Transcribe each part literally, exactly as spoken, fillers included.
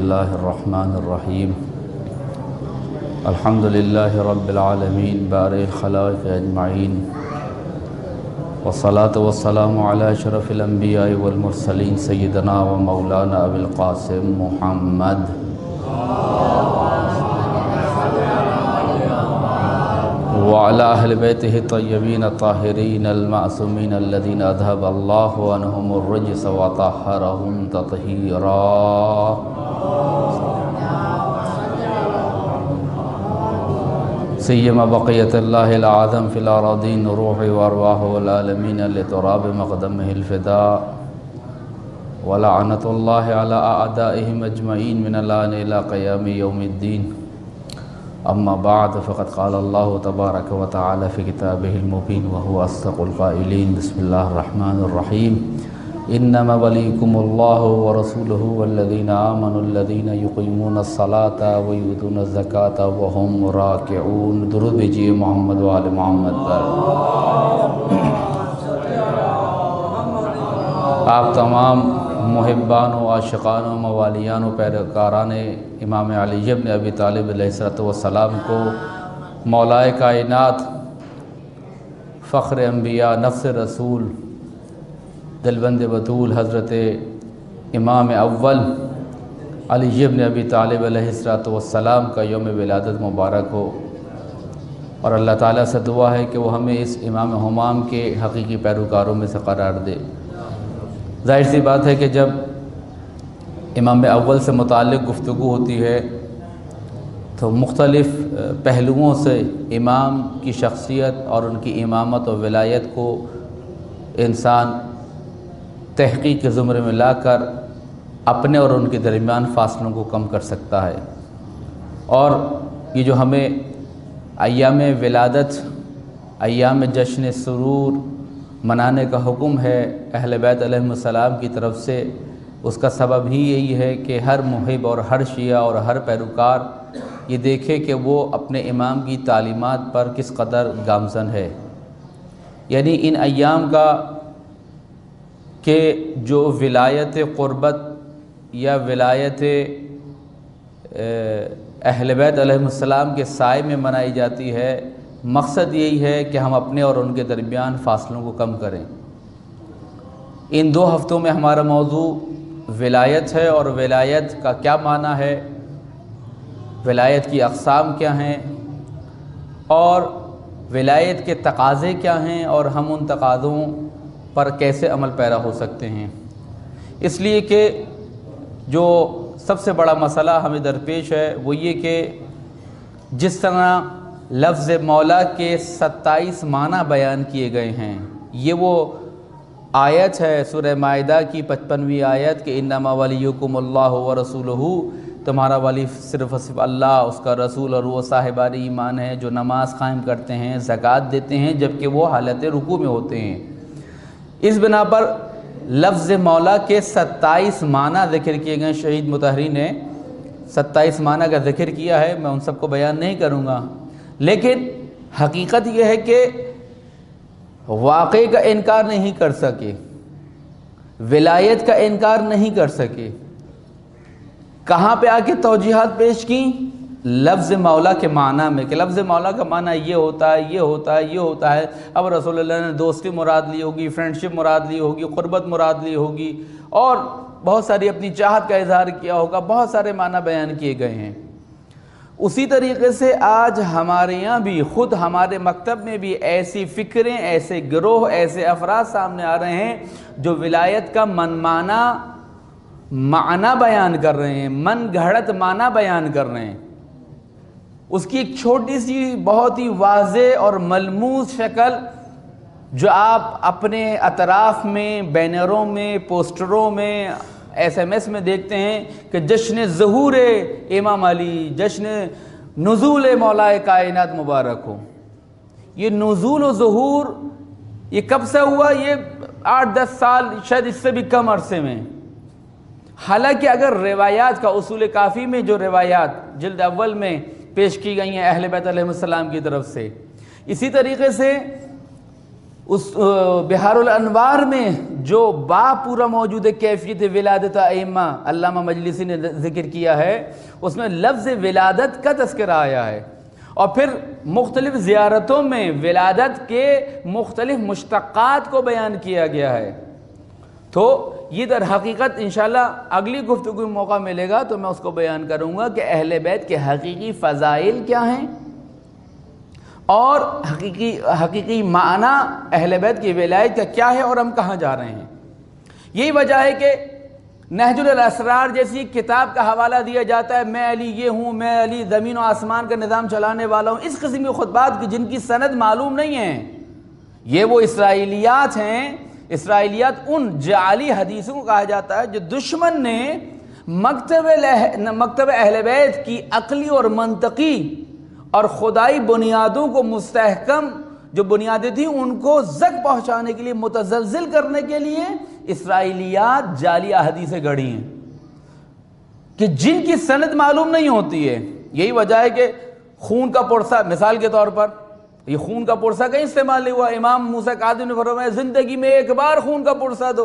الله الرحمن الرحيم الحمد لله رب العالمين بارئ الخلائق أجمعين والصلاة والسلام على أشرف الأنبياء والمرسلين سيدنا ومولانا أبي القاسم محمد وعلى أهل بيته الطيبين الطاهرين المعصومين الذين أذهب الله عنهم الرجس وطهرهم تطهيرا. سيما بقية الله الأعظم في الأراضين روح وأرواح والعالمين لتراب مقدمه الفداء ولعنة الله على أعدائهم أجمعين من الآن إلى قيام يوم الدين. أما بعد فقد قال الله تبارك وتعالى في كتابه المبين وهو أصدق القائلين. بسم الله الرحمن الرحيم. إنما وليكم الله ورسوله والذين آمنوا الذين يقيمون الصلاة ويؤتون الزكاة وهم راكعون. درود بھیجئے محمد و آل محمد پر. آپ تمام محبان و عاشقان و موالیان و پیروکاران امام علی بن ابی طالب علیہ السلام کو مولا کائنات فخر انبیاء نفس رسول دلبند بطول حضرت امام اول علی بن ابی طالب علیہ السلام کا یوم ولادت مبارک ہو، اور اللہ تعالیٰ سے دعا ہے کہ وہ ہمیں اس امام ہمام کے حقیقی پیروکاروں میں سے قرار دے۔ ظاہر سی بات ہے کہ جب امام اول سے متعلق گفتگو ہوتی ہے تو مختلف پہلوؤں سے امام کی شخصیت اور ان کی امامت و ولایت کو انسان تحقیق کے زمرے میں لا کر اپنے اور ان کے درمیان فاصلوں کو کم کر سکتا ہے۔ اور یہ جو ہمیں ایام ولادت، ایام جشن سرور منانے کا حکم ہے اہل بیت علیہ السلام کی طرف سے، اس کا سبب ہی یہی ہے کہ ہر محب اور ہر شیعہ اور ہر پیروکار یہ دیکھے کہ وہ اپنے امام کی تعلیمات پر کس قدر گامزن ہے۔ یعنی ان ایام کا کہ جو ولایت قربت یا ولایت اہل بیت علیہ السلام کے سائے میں منائی جاتی ہے، مقصد یہی ہے کہ ہم اپنے اور ان کے درمیان فاصلوں کو کم کریں۔ ان دو ہفتوں میں ہمارا موضوع ولایت ہے، اور ولایت کا کیا معنی ہے، ولایت کی اقسام کیا ہیں، اور ولایت کے تقاضے کیا ہیں، اور ہم ان تقاضوں پر کیسے عمل پیرا ہو سکتے ہیں۔ اس لیے کہ جو سب سے بڑا مسئلہ ہمیں درپیش ہے وہ یہ کہ جس طرح لفظ مولا کے ستائیس معنی بیان کیے گئے ہیں، یہ وہ آیت ہے سورہ مائدہ کی پچپنویں آیت کہ انما ولیکم اللہ ورسولہ، تمہارا ولی صرف صرف اللہ، اس کا رسول اور وہ صاحبان ایمان ہیں جو نماز قائم کرتے ہیں، زکوٰۃ دیتے ہیں جبکہ وہ حالت رکوع میں ہوتے ہیں۔ اس بنا پر لفظ مولا کے ستائیس معنی ذکر کیے گئے۔ شہید مطہری نے ستائیس معنی کا ذکر کیا ہے، میں ان سب کو بیان نہیں کروں گا، لیکن حقیقت یہ ہے کہ واقعے کا انکار نہیں کر سکے، ولایت کا انکار نہیں کر سکے۔ کہاں پہ آ کے توجیحات پیش کی؟ لفظ مولا کے معنی میں، کہ لفظ مولا کا معنی یہ ہوتا ہے، یہ ہوتا ہے، یہ ہوتا ہے۔ اب رسول اللہ نے دوستی مراد لی ہوگی، فرینڈشپ مراد لی ہوگی، قربت مراد لی ہوگی، اور بہت ساری اپنی چاہت کا اظہار کیا ہوگا، بہت سارے معنی بیان کیے گئے ہیں۔ اسی طریقے سے آج ہمارے یہاں بھی، خود ہمارے مکتب میں بھی ایسی فکریں، ایسے گروہ، ایسے افراد سامنے آ رہے ہیں جو ولایت کا منمانہ معنی بیان کر رہے ہیں، من گھڑت معنی بیان کر رہے ہیں۔ اس کی ایک چھوٹی سی بہت ہی واضح اور ملموس شکل جو آپ اپنے اطراف میں، بینروں میں، پوسٹروں میں، ایس ایم ایس میں دیکھتے ہیں کہ جشن ظہور امام علی، جشن نزول مولا کائنات مبارک ہو۔ یہ نزول و ظہور یہ کب سے ہوا؟ یہ آٹھ دس سال، شاید اس سے بھی کم عرصے میں۔ حالانکہ اگر روایات کا اصول کافی میں جو روایات جلد اول میں پیش کی گئی ہیں اہل بیت علیہ السلام کی طرف سے، اسی طریقے سے اس بہار الانوار میں جو باب پورا موجود ہے کیفیت ولادت ائمہ، علامہ مجلسی نے ذکر کیا ہے، اس میں لفظ ولادت کا تذکرہ آیا ہے، اور پھر مختلف زیارتوں میں ولادت کے مختلف مشتقات کو بیان کیا گیا ہے۔ تو یہ در حقیقت انشاءاللہ اگلی گفتگو میں موقع ملے گا تو میں اس کو بیان کروں گا کہ اہل بیت کے حقیقی فضائل کیا ہیں اور حقیقی حقیقی معنی اہل بیت کی ولایت کا کیا ہے اور ہم کہاں جا رہے ہیں۔ یہی وجہ ہے کہ نہج الاسرار جیسی کتاب کا حوالہ دیا جاتا ہے، میں علی یہ ہوں، میں علی زمین و آسمان کا نظام چلانے والا ہوں، اس قسم کے خطبات کی جن کی سند معلوم نہیں ہے۔ یہ وہ اسرائیلیات ہیں، اسرائیلیات ان جعلی حدیثوں کو کہا جاتا ہے جو دشمن نے مکتب مکتب اہل بیت کی عقلی اور منطقی اور خدائی بنیادوں کو مستحکم جو بنیادیں تھیں ان کو زک پہنچانے کے لیے، متزلزل کرنے کے لیے اسرائیلیات جعلی احادیثیں گڑھی ہیں کہ جن کی سند معلوم نہیں ہوتی ہے۔ یہی وجہ ہے کہ خون کا پرسہ، مثال کے طور پر یہ خون کا پرسہ کہیں استعمال نہیں ہوا، امام موسیٰ کاظم نے فرمایا زندگی میں ایک بار خون کا پرسہ دو،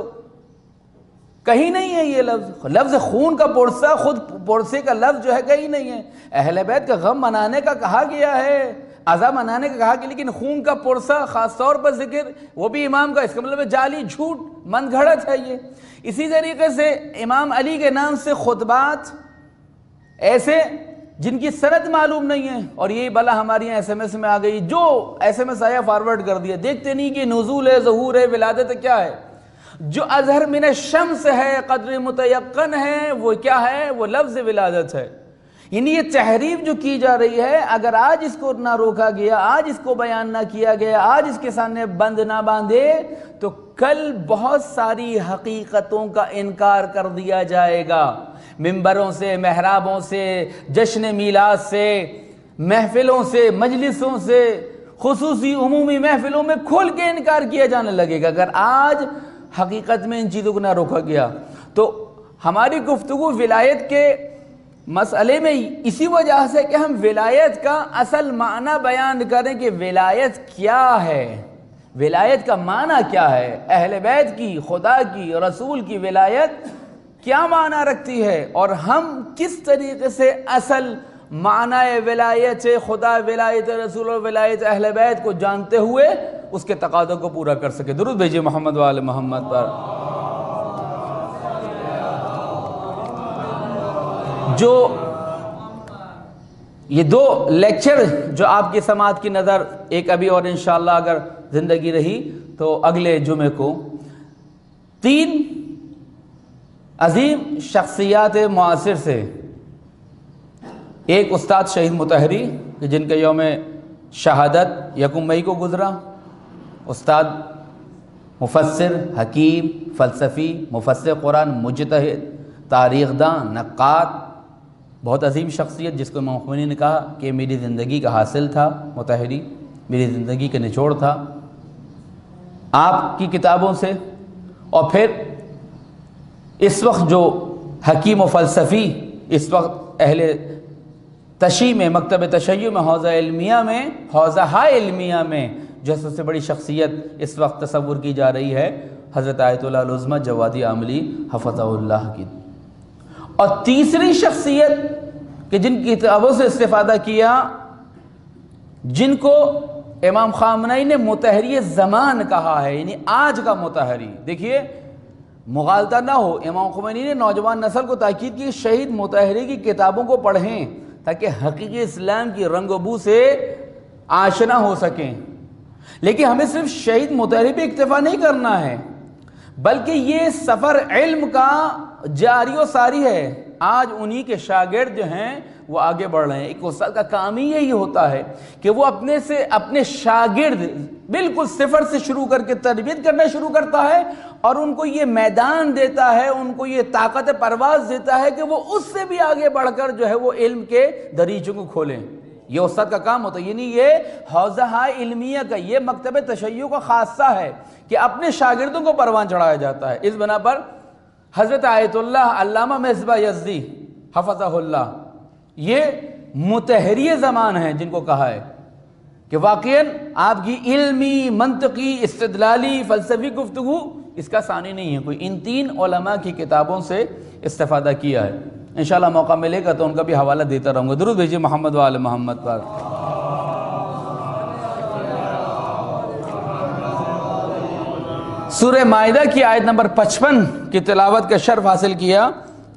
کہیں نہیں ہے یہ لفظ۔ لفظ خون کا پرسہ، خود پرسے کا لفظ جو ہے کہیں نہیں ہے۔ اہل بیت کا غم منانے کا کہا گیا ہے، عزا منانے کا کہا گیا، لیکن خون کا پرسہ خاص طور پر ذکر وہ بھی امام کا، اس کا مطلب جعلی جھوٹ من گھڑت ہے یہ۔ اسی طریقے سے امام علی کے نام سے خطبات ایسے جن کی سند معلوم نہیں ہے، اور یہی بلا ہماری یہاں ایس ایم ایس میں آ گئی، جو ایس ایم ایس آیا فارورڈ کر دیا، دیکھتے نہیں کہ نزول ہے، ظہور ہے، ولادت کیا ہے۔ جو اظہر من الشمس ہے، قدر متیقن ہے، وہ کیا ہے؟ وہ لفظ ولادت ہے۔ یعنی یہ تحریف جو کی جا رہی ہے، اگر آج اس کو نہ روکا گیا، آج اس کو بیان نہ کیا گیا، آج اس کے سامنے بند نہ باندھے تو کل بہت ساری حقیقتوں کا انکار کر دیا جائے گا۔ ممبروں سے، محرابوں سے، جشن میلاد سے، محفلوں سے، مجلسوں سے، خصوصی عمومی محفلوں میں کھل کے انکار کیا جانے لگے گا اگر آج حقیقت میں ان چیزوں کو نہ روکا گیا۔ تو ہماری گفتگو ولایت کے مسئلے میں اسی وجہ سے کہ ہم ولایت کا اصل معنی بیان کریں کہ ولایت کیا ہے، ولایت کا معنی کیا ہے، اہل بیت کی، خدا کی، رسول کی ولایت کیا معنی رکھتی ہے، اور ہم کس طریقے سے اصل معنی ولایت خدا، ولایت رسول اور ولایت اہل بیت کو جانتے ہوئے اس کے تقاضوں کو پورا کر سکے۔ درود بھیجئے محمد و آل محمد پر۔ جو یہ دو لیکچر جو آپ کی سماعت کی نظر، ایک ابھی اور انشاءاللہ اگر زندگی رہی تو اگلے جمعے کو، تین عظیم شخصیات معاصر سے، ایک استاد شہید مطہری کہ جن کے یوم شہادت یکم مئی کو گزرا، استاد مفسر، حکیم، فلسفی، مفسر قرآن، مجتہد، تاریخ داں، نقاد، بہت عظیم شخصیت جس کو امام خمینی نے کہا کہ میری زندگی کا حاصل تھا مطہری، میری زندگی کا نچوڑ تھا آپ کی کتابوں سے۔ اور پھر اس وقت جو حکیم و فلسفی، اس وقت اہل تشیع میں، مکتب تشیع میں، حوزہ علمیہ میں، حوزہ ہائے علمیہ میں جو سب سے بڑی شخصیت اس وقت تصور کی جا رہی ہے، حضرت آیت اللہ العظمہ جوادی عاملی حفظہ اللہ کی۔ اور تیسری شخصیت کہ جن کی کتابوں سے استفادہ کیا، جن کو امام خامنہئی نے مطہری زمان کہا ہے، یعنی آج کا مطہری۔ دیکھیے مغالطہ نہ ہو، امام خمینی نے نوجوان نسل کو تاکید کی شہید مطہری کی کتابوں کو پڑھیں تاکہ حقیقی اسلام کی رنگ و بو سے آشنا ہو سکیں۔ لیکن ہمیں صرف شہید مطہری پہ اکتفا نہیں کرنا ہے، بلکہ یہ سفر علم کا جاری و ساری ہے۔ آج انہی کے شاگرد جو ہیں وہ آگے بڑھ رہے ہیں۔ ایک استاد کا کام ہی یہی ہوتا ہے کہ وہ اپنے سے اپنے شاگرد بالکل صفر سے شروع کر کے تربیت کرنا شروع کرتا ہے، اور ان کو یہ میدان دیتا ہے، ان کو یہ طاقت پرواز دیتا ہے کہ وہ اس سے بھی آگے بڑھ کر جو ہے وہ علم کے دریچوں کو کھولیں۔ یہ استاد کا کام ہوتا ہے، یعنی یہ حوزہ علمیہ کا، یہ مکتب تشیع کا خاصہ ہے کہ اپنے شاگردوں کو پروان چڑھایا جاتا ہے۔ اس بنا پر حضرت آیت اللہ علامہ مصباح یزدی حفظہ اللہ یہ مطہری زمان ہیں جن کو کہا ہے، کہ واقعاً آپ کی علمی، منطقی، استدلالی، فلسفی گفتگو اس کا ثانی نہیں ہے کوئی، ان تین علماء کی کتابوں سے استفادہ کیا ہے۔ انشاءاللہ موقع ملے گا تو ان کا بھی حوالہ دیتا رہوں گا۔ درود بھیجیے محمد و آل محمد پر۔ سورہ مائدہ کی آیت نمبر پچپن کی تلاوت کا شرف حاصل کیا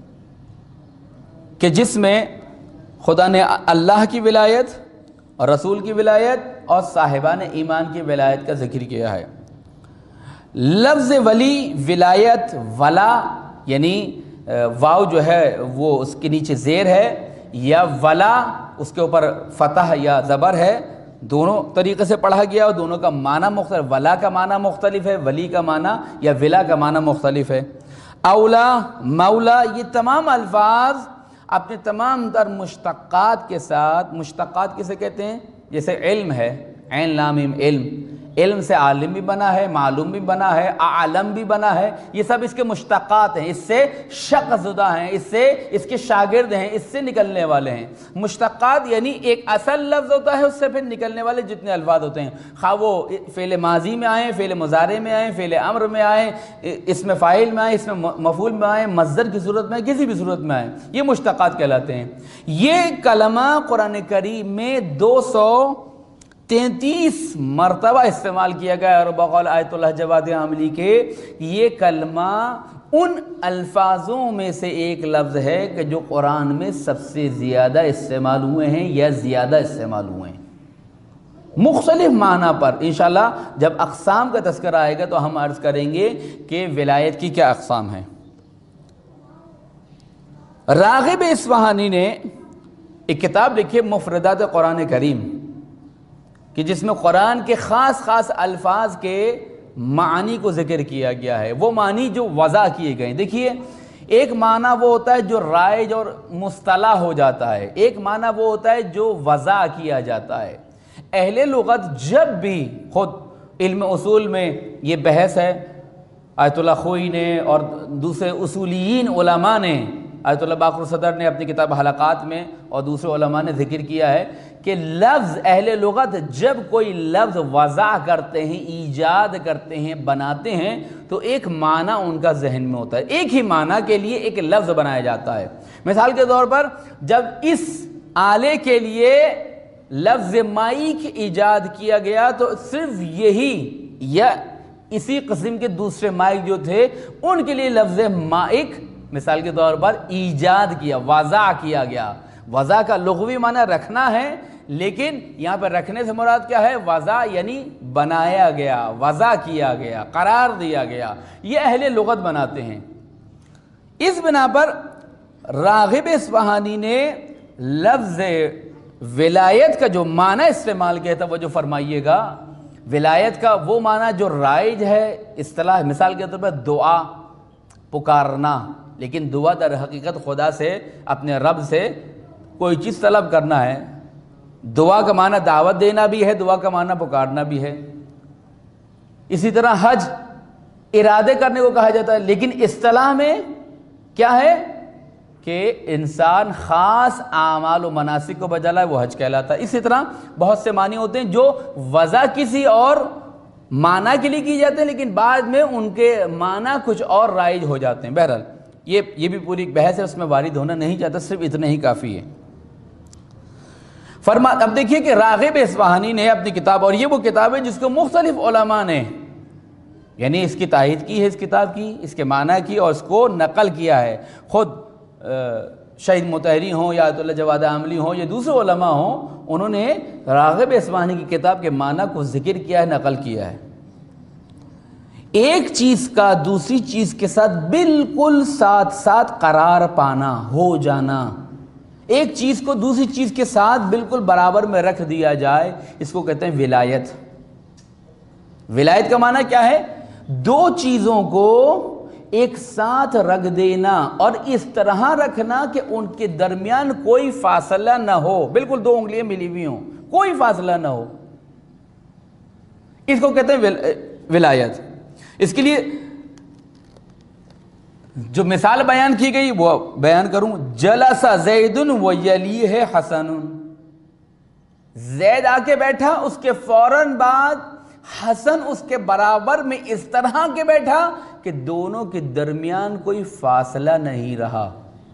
کہ جس میں خدا نے اللہ کی ولایت اور رسول کی ولایت اور صاحبان ایمان کی ولایت کا ذکر کیا ہے۔ لفظ ولی، ولایت، ولا یعنی واو جو ہے وہ اس کے نیچے زیر ہے، یا ولا اس کے اوپر فتح یا زبر ہے، دونوں طریقے سے پڑھا گیا اور دونوں کا معنی مختلف، ولا کا معنی مختلف ہے، ولی کا معنی یا ولا کا معنی مختلف ہے۔ اولا، مولا، یہ تمام الفاظ اپنے تمام تر مشتقات کے ساتھ، مشتقات کسے کہتے ہیں؟ جیسے علم ہے، عین لام میم علم، علم سے عالم بھی بنا ہے، معلوم بھی بنا ہے، عالم بھی بنا ہے، یہ سب اس کے مشتقات ہیں، اس سے شق زدہ ہیں، اس سے اس کے شاگرد ہیں، اس سے نکلنے والے ہیں۔ مشتقات یعنی ایک اصل لفظ ہوتا ہے، اس سے پھر نکلنے والے جتنے الفاظ ہوتے ہیں، خواہ وہ فعل ماضی میں آئیں، فعل مضارع میں آئیں، فعل امر میں آئیں، اسم فاعل میں آئیں، اسم مفعول میں آئیں، مصدر کی صورت میں آئیں، کسی بھی صورت میں آئیں، یہ مشتقات کہلاتے ہیں۔ یہ کلمہ قرآن کریم میں دو سو تینتیس مرتبہ استعمال کیا گیا ہے، اور بقول آیت اللہ جواد عاملی کے یہ کلمہ ان الفاظوں میں سے ایک لفظ ہے کہ جو قرآن میں سب سے زیادہ استعمال ہوئے ہیں یا زیادہ استعمال ہوئے ہیں، مختلف معنی پر۔ انشاءاللہ جب اقسام کا تذکرہ آئے گا تو ہم عرض کریں گے کہ ولایت کی کیا اقسام ہیں۔ راغب اصفہانی نے ایک کتاب لکھی مفردات قرآن کریم، کہ جس میں قرآن کے خاص خاص الفاظ کے معنی کو ذکر کیا گیا ہے، وہ معنی جو وضع کیے گئے ہیں۔ دیکھیے، ایک معنی وہ ہوتا ہے جو رائج اور مصطلح ہو جاتا ہے، ایک معنی وہ ہوتا ہے جو وضع کیا جاتا ہے۔ اہل لغت جب بھی، خود علم اصول میں یہ بحث ہے، آیت اللہ خوئی نے اور دوسرے اصولیین علماء نے، آیت اللہ باقر صدر نے اپنی کتاب حلقات میں اور دوسرے علماء نے ذکر کیا ہے کہ لفظ، اہل لغت جب کوئی لفظ وضع کرتے ہیں، ایجاد کرتے ہیں، بناتے ہیں، تو ایک معنی ان کا ذہن میں ہوتا ہے، ایک ہی معنی کے لیے ایک لفظ بنایا جاتا ہے۔ مثال کے طور پر جب اس آلے کے لیے لفظ مائک ایجاد کیا گیا تو صرف یہی یا اسی قسم کے دوسرے مائک جو تھے ان کے لیے لفظ مائک مثال کے طور پر ایجاد کیا، وضع کیا گیا۔ وضع کا لغوی معنی رکھنا ہے، لیکن یہاں پر رکھنے سے مراد کیا ہے؟ وضع یعنی بنایا گیا، وضع کیا گیا، قرار دیا گیا، یہ اہل لغت بناتے ہیں۔ اس بنا پر راغب اصفہانی نے لفظ ولایت کا جو معنی استعمال کیا تھا وہ جو فرمائیے گا، ولایت کا وہ معنی جو رائج ہے اصطلاح، مثال کے طور پر دعا، پکارنا، لیکن دعا در حقیقت خدا سے، اپنے رب سے کوئی چیز طلب کرنا ہے۔ دعا کا معنی دعوت دینا بھی ہے، دعا کا معنی پکارنا بھی ہے۔ اسی طرح حج ارادے کرنے کو کہا جاتا ہے، لیکن اصطلاح میں کیا ہے کہ انسان خاص اعمال و مناسک کو بجا لائے، وہ حج کہلاتا ہے۔ اسی طرح بہت سے معنی ہوتے ہیں جو وضع کسی اور معنی کے لیے کی جاتے ہیں، لیکن بعد میں ان کے معنی کچھ اور رائج ہو جاتے ہیں۔ بہرحال یہ یہ بھی پوری بحث ہے، اس میں وارد ہونا نہیں چاہتا، صرف اتنا ہی کافی ہے۔ فرما اب دیکھیے کہ راغب اصفہانی نے اپنی کتاب، اور یہ وہ کتاب ہے جس کو مختلف علماء نے یعنی اس کی تائید کی ہے، اس کتاب کی، اس کے معنی کی، اور اس کو نقل کیا ہے۔ خود شہید مطہری ہوں یا آیت اللہ جواد عاملی ہوں یا دوسرے علماء ہوں، انہوں نے راغب اصفہانی کی کتاب کے معنی کو ذکر کیا ہے، نقل کیا ہے۔ ایک چیز کا دوسری چیز کے ساتھ بالکل ساتھ ساتھ قرار پانا، ہو جانا، ایک چیز کو دوسری چیز کے ساتھ بالکل برابر میں رکھ دیا جائے، اس کو کہتے ہیں ولایت۔ ولایت کا معنی کیا ہے؟ دو چیزوں کو ایک ساتھ رکھ دینا، اور اس طرح رکھنا کہ ان کے درمیان کوئی فاصلہ نہ ہو، بالکل دو انگلیاں ملی ہوئی ہوں، کوئی فاصلہ نہ ہو، اس کو کہتے ہیں ولایت۔ اس کے لیے جو مثال بیان کی گئی وہ بیان کروں، جلس زید ویلیہ حسن، زید آ کے بیٹھا، اس کے فوراً بعد حسن اس کے برابر میں اس طرح کے بیٹھا کہ دونوں کے درمیان کوئی فاصلہ نہیں رہا.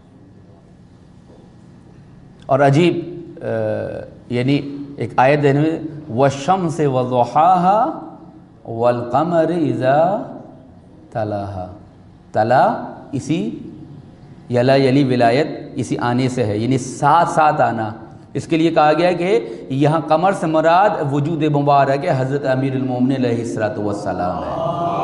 اور عجیب یعنی ایک آیت دینے میں وَالشَّمْسِ وَضُحَاهَا وَالْقَمَرِ إِذَا تَلَاهَا. تلا اسی یلا یلی ولایت اسی آنے سے ہے، یعنی ساتھ ساتھ آنا. اس کے لیے کہا گیا کہ یہاں قمر سے مراد وجود مبارک ہے حضرت امیر المومنین علیہ الصلوۃ والسلام ہے،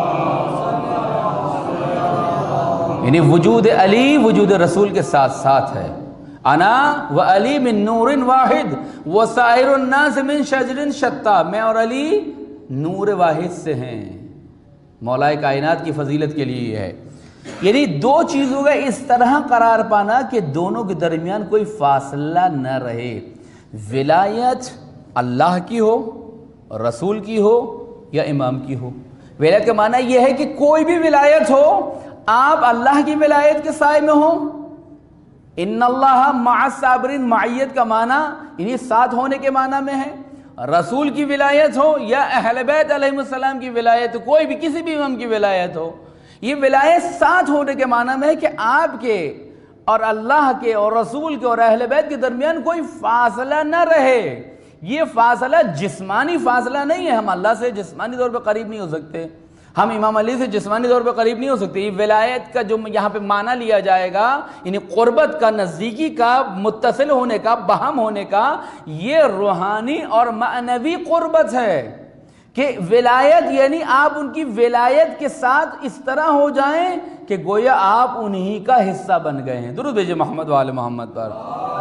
یعنی وجود علی وجود رسول کے ساتھ ساتھ ہے. انا و علی من نور واحد و سائر الناس من شجر شتیٰ. میں اور علی نور واحد سے ہیں. مولا کائنات کی فضیلت کے لیے یہ ہے. یعنی دو چیزوں کا اس طرح قرار پانا کہ دونوں کے درمیان کوئی فاصلہ نہ رہے. ولایت اللہ کی ہو، رسول کی ہو یا امام کی ہو. ولایت کا معنی یہ ہے کہ کوئی بھی ولایت ہو، آپ اللہ کی ولایت کے سائے میں ہوں. ان اللہ مع الصابرین، معیت کا معنی یعنی ساتھ ہونے کے معنی میں ہے. رسول کی ولایت ہو یا اہل بیت علیہ السلام کی ولایت ہو، کوئی بھی کسی بھی امام کی ولایت ہو، یہ ولایت ساتھ ہونے کے معنی میں ہے کہ آپ کے اور اللہ کے اور رسول کے اور اہل بیت کے درمیان کوئی فاصلہ نہ رہے. یہ فاصلہ جسمانی فاصلہ نہیں ہے، ہم اللہ سے جسمانی طور پہ قریب نہیں ہو سکتے، ہم امام علی سے جسمانی طور پہ قریب نہیں ہو سکتے. یہ ولایت کا جو یہاں پہ معنی لیا جائے گا یعنی قربت کا، نزدیکی کا، متصل ہونے کا، باہم ہونے کا، یہ روحانی اور معنوی قربت ہے کہ ولایت یعنی آپ ان کی ولایت کے ساتھ اس طرح ہو جائیں کہ گویا آپ انہی کا حصہ بن گئے ہیں. درود بھیجئے محمد و آل محمد پر.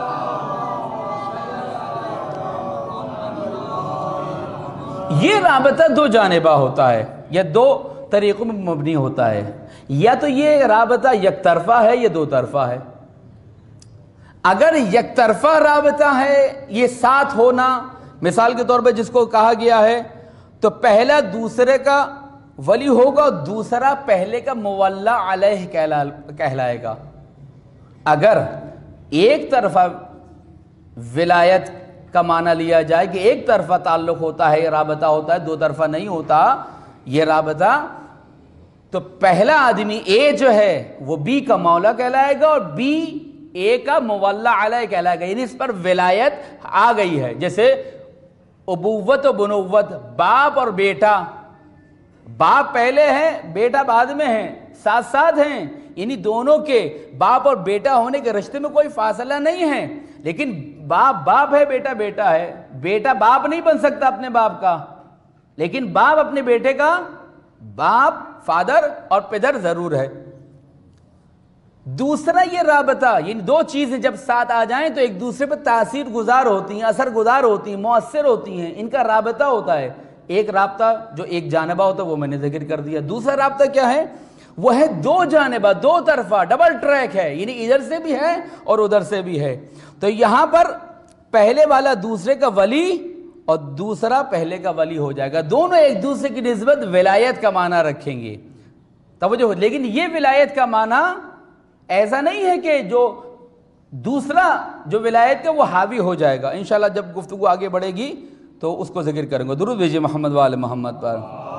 یہ رابطہ دو جانبہ ہوتا ہے یا دو طریقوں میں مبنی ہوتا ہے. یا تو یہ رابطہ یک طرفہ ہے یا دو طرفہ ہے. اگر یک طرفہ رابطہ ہے، یہ ساتھ ہونا، مثال کے طور پہ جس کو کہا گیا ہے تو پہلا دوسرے کا ولی ہوگا، دوسرا پہلے کا مولا علیہ کہلائے گا. اگر ایک طرفہ ولایت کا معنی لیا جائے کہ ایک طرفہ تعلق ہوتا ہے، یہ رابطہ ہوتا ہے، دو طرفہ نہیں ہوتا یہ رابطہ، تو پہلا آدمی اے جو ہے وہ بی کا مولا کہلائے گا اور بی اے کا مولا علیہ کہلائے گا. یعنی اس پر ولایت آ گئی ہے. جیسے ابوت و بنوت، باپ اور بیٹا، باپ پہلے ہے بیٹا بعد میں ہے، ساتھ ساتھ ہیں. یعنی دونوں کے باپ اور بیٹا ہونے کے رشتے میں کوئی فاصلہ نہیں ہے، لیکن باپ باپ ہے، بیٹا بیٹا ہے. بیٹا باپ نہیں بن سکتا اپنے باپ کا، لیکن باپ اپنے بیٹے کا باپ، فادر اور پدر ضرور ہے. دوسرا یہ رابطہ یعنی دو چیزیں جب ساتھ آ جائیں تو ایک دوسرے پر تاثیر گزار ہوتی ہیں، اثر گزار ہوتی ہیں، مؤثر ہوتی ہیں، ان کا رابطہ ہوتا ہے. ایک رابطہ جو ایک جانبہ ہوتا ہے وہ میں نے ذکر کر دیا. دوسرا رابطہ کیا ہے؟ وہ ہے دو جانبہ، دو طرفہ، ڈبل ٹریک ہے، یعنی ادھر سے بھی ہے اور ادھر سے بھی ہے. تو یہاں پر پہلے والا دوسرے کا ولی اور دوسرا پہلے کا ولی ہو جائے گا. دونوں ایک دوسرے کی نسبت ولایت کا معنی رکھیں گے. توجہ، لیکن یہ ولایت کا معنی ایسا نہیں ہے کہ جو دوسرا جو ولایت کا وہ حاوی ہو جائے گا. انشاءاللہ جب گفتگو آگے بڑھے گی تو اس کو ذکر کریں گے. درود بھیجئے محمد و آل محمد پر.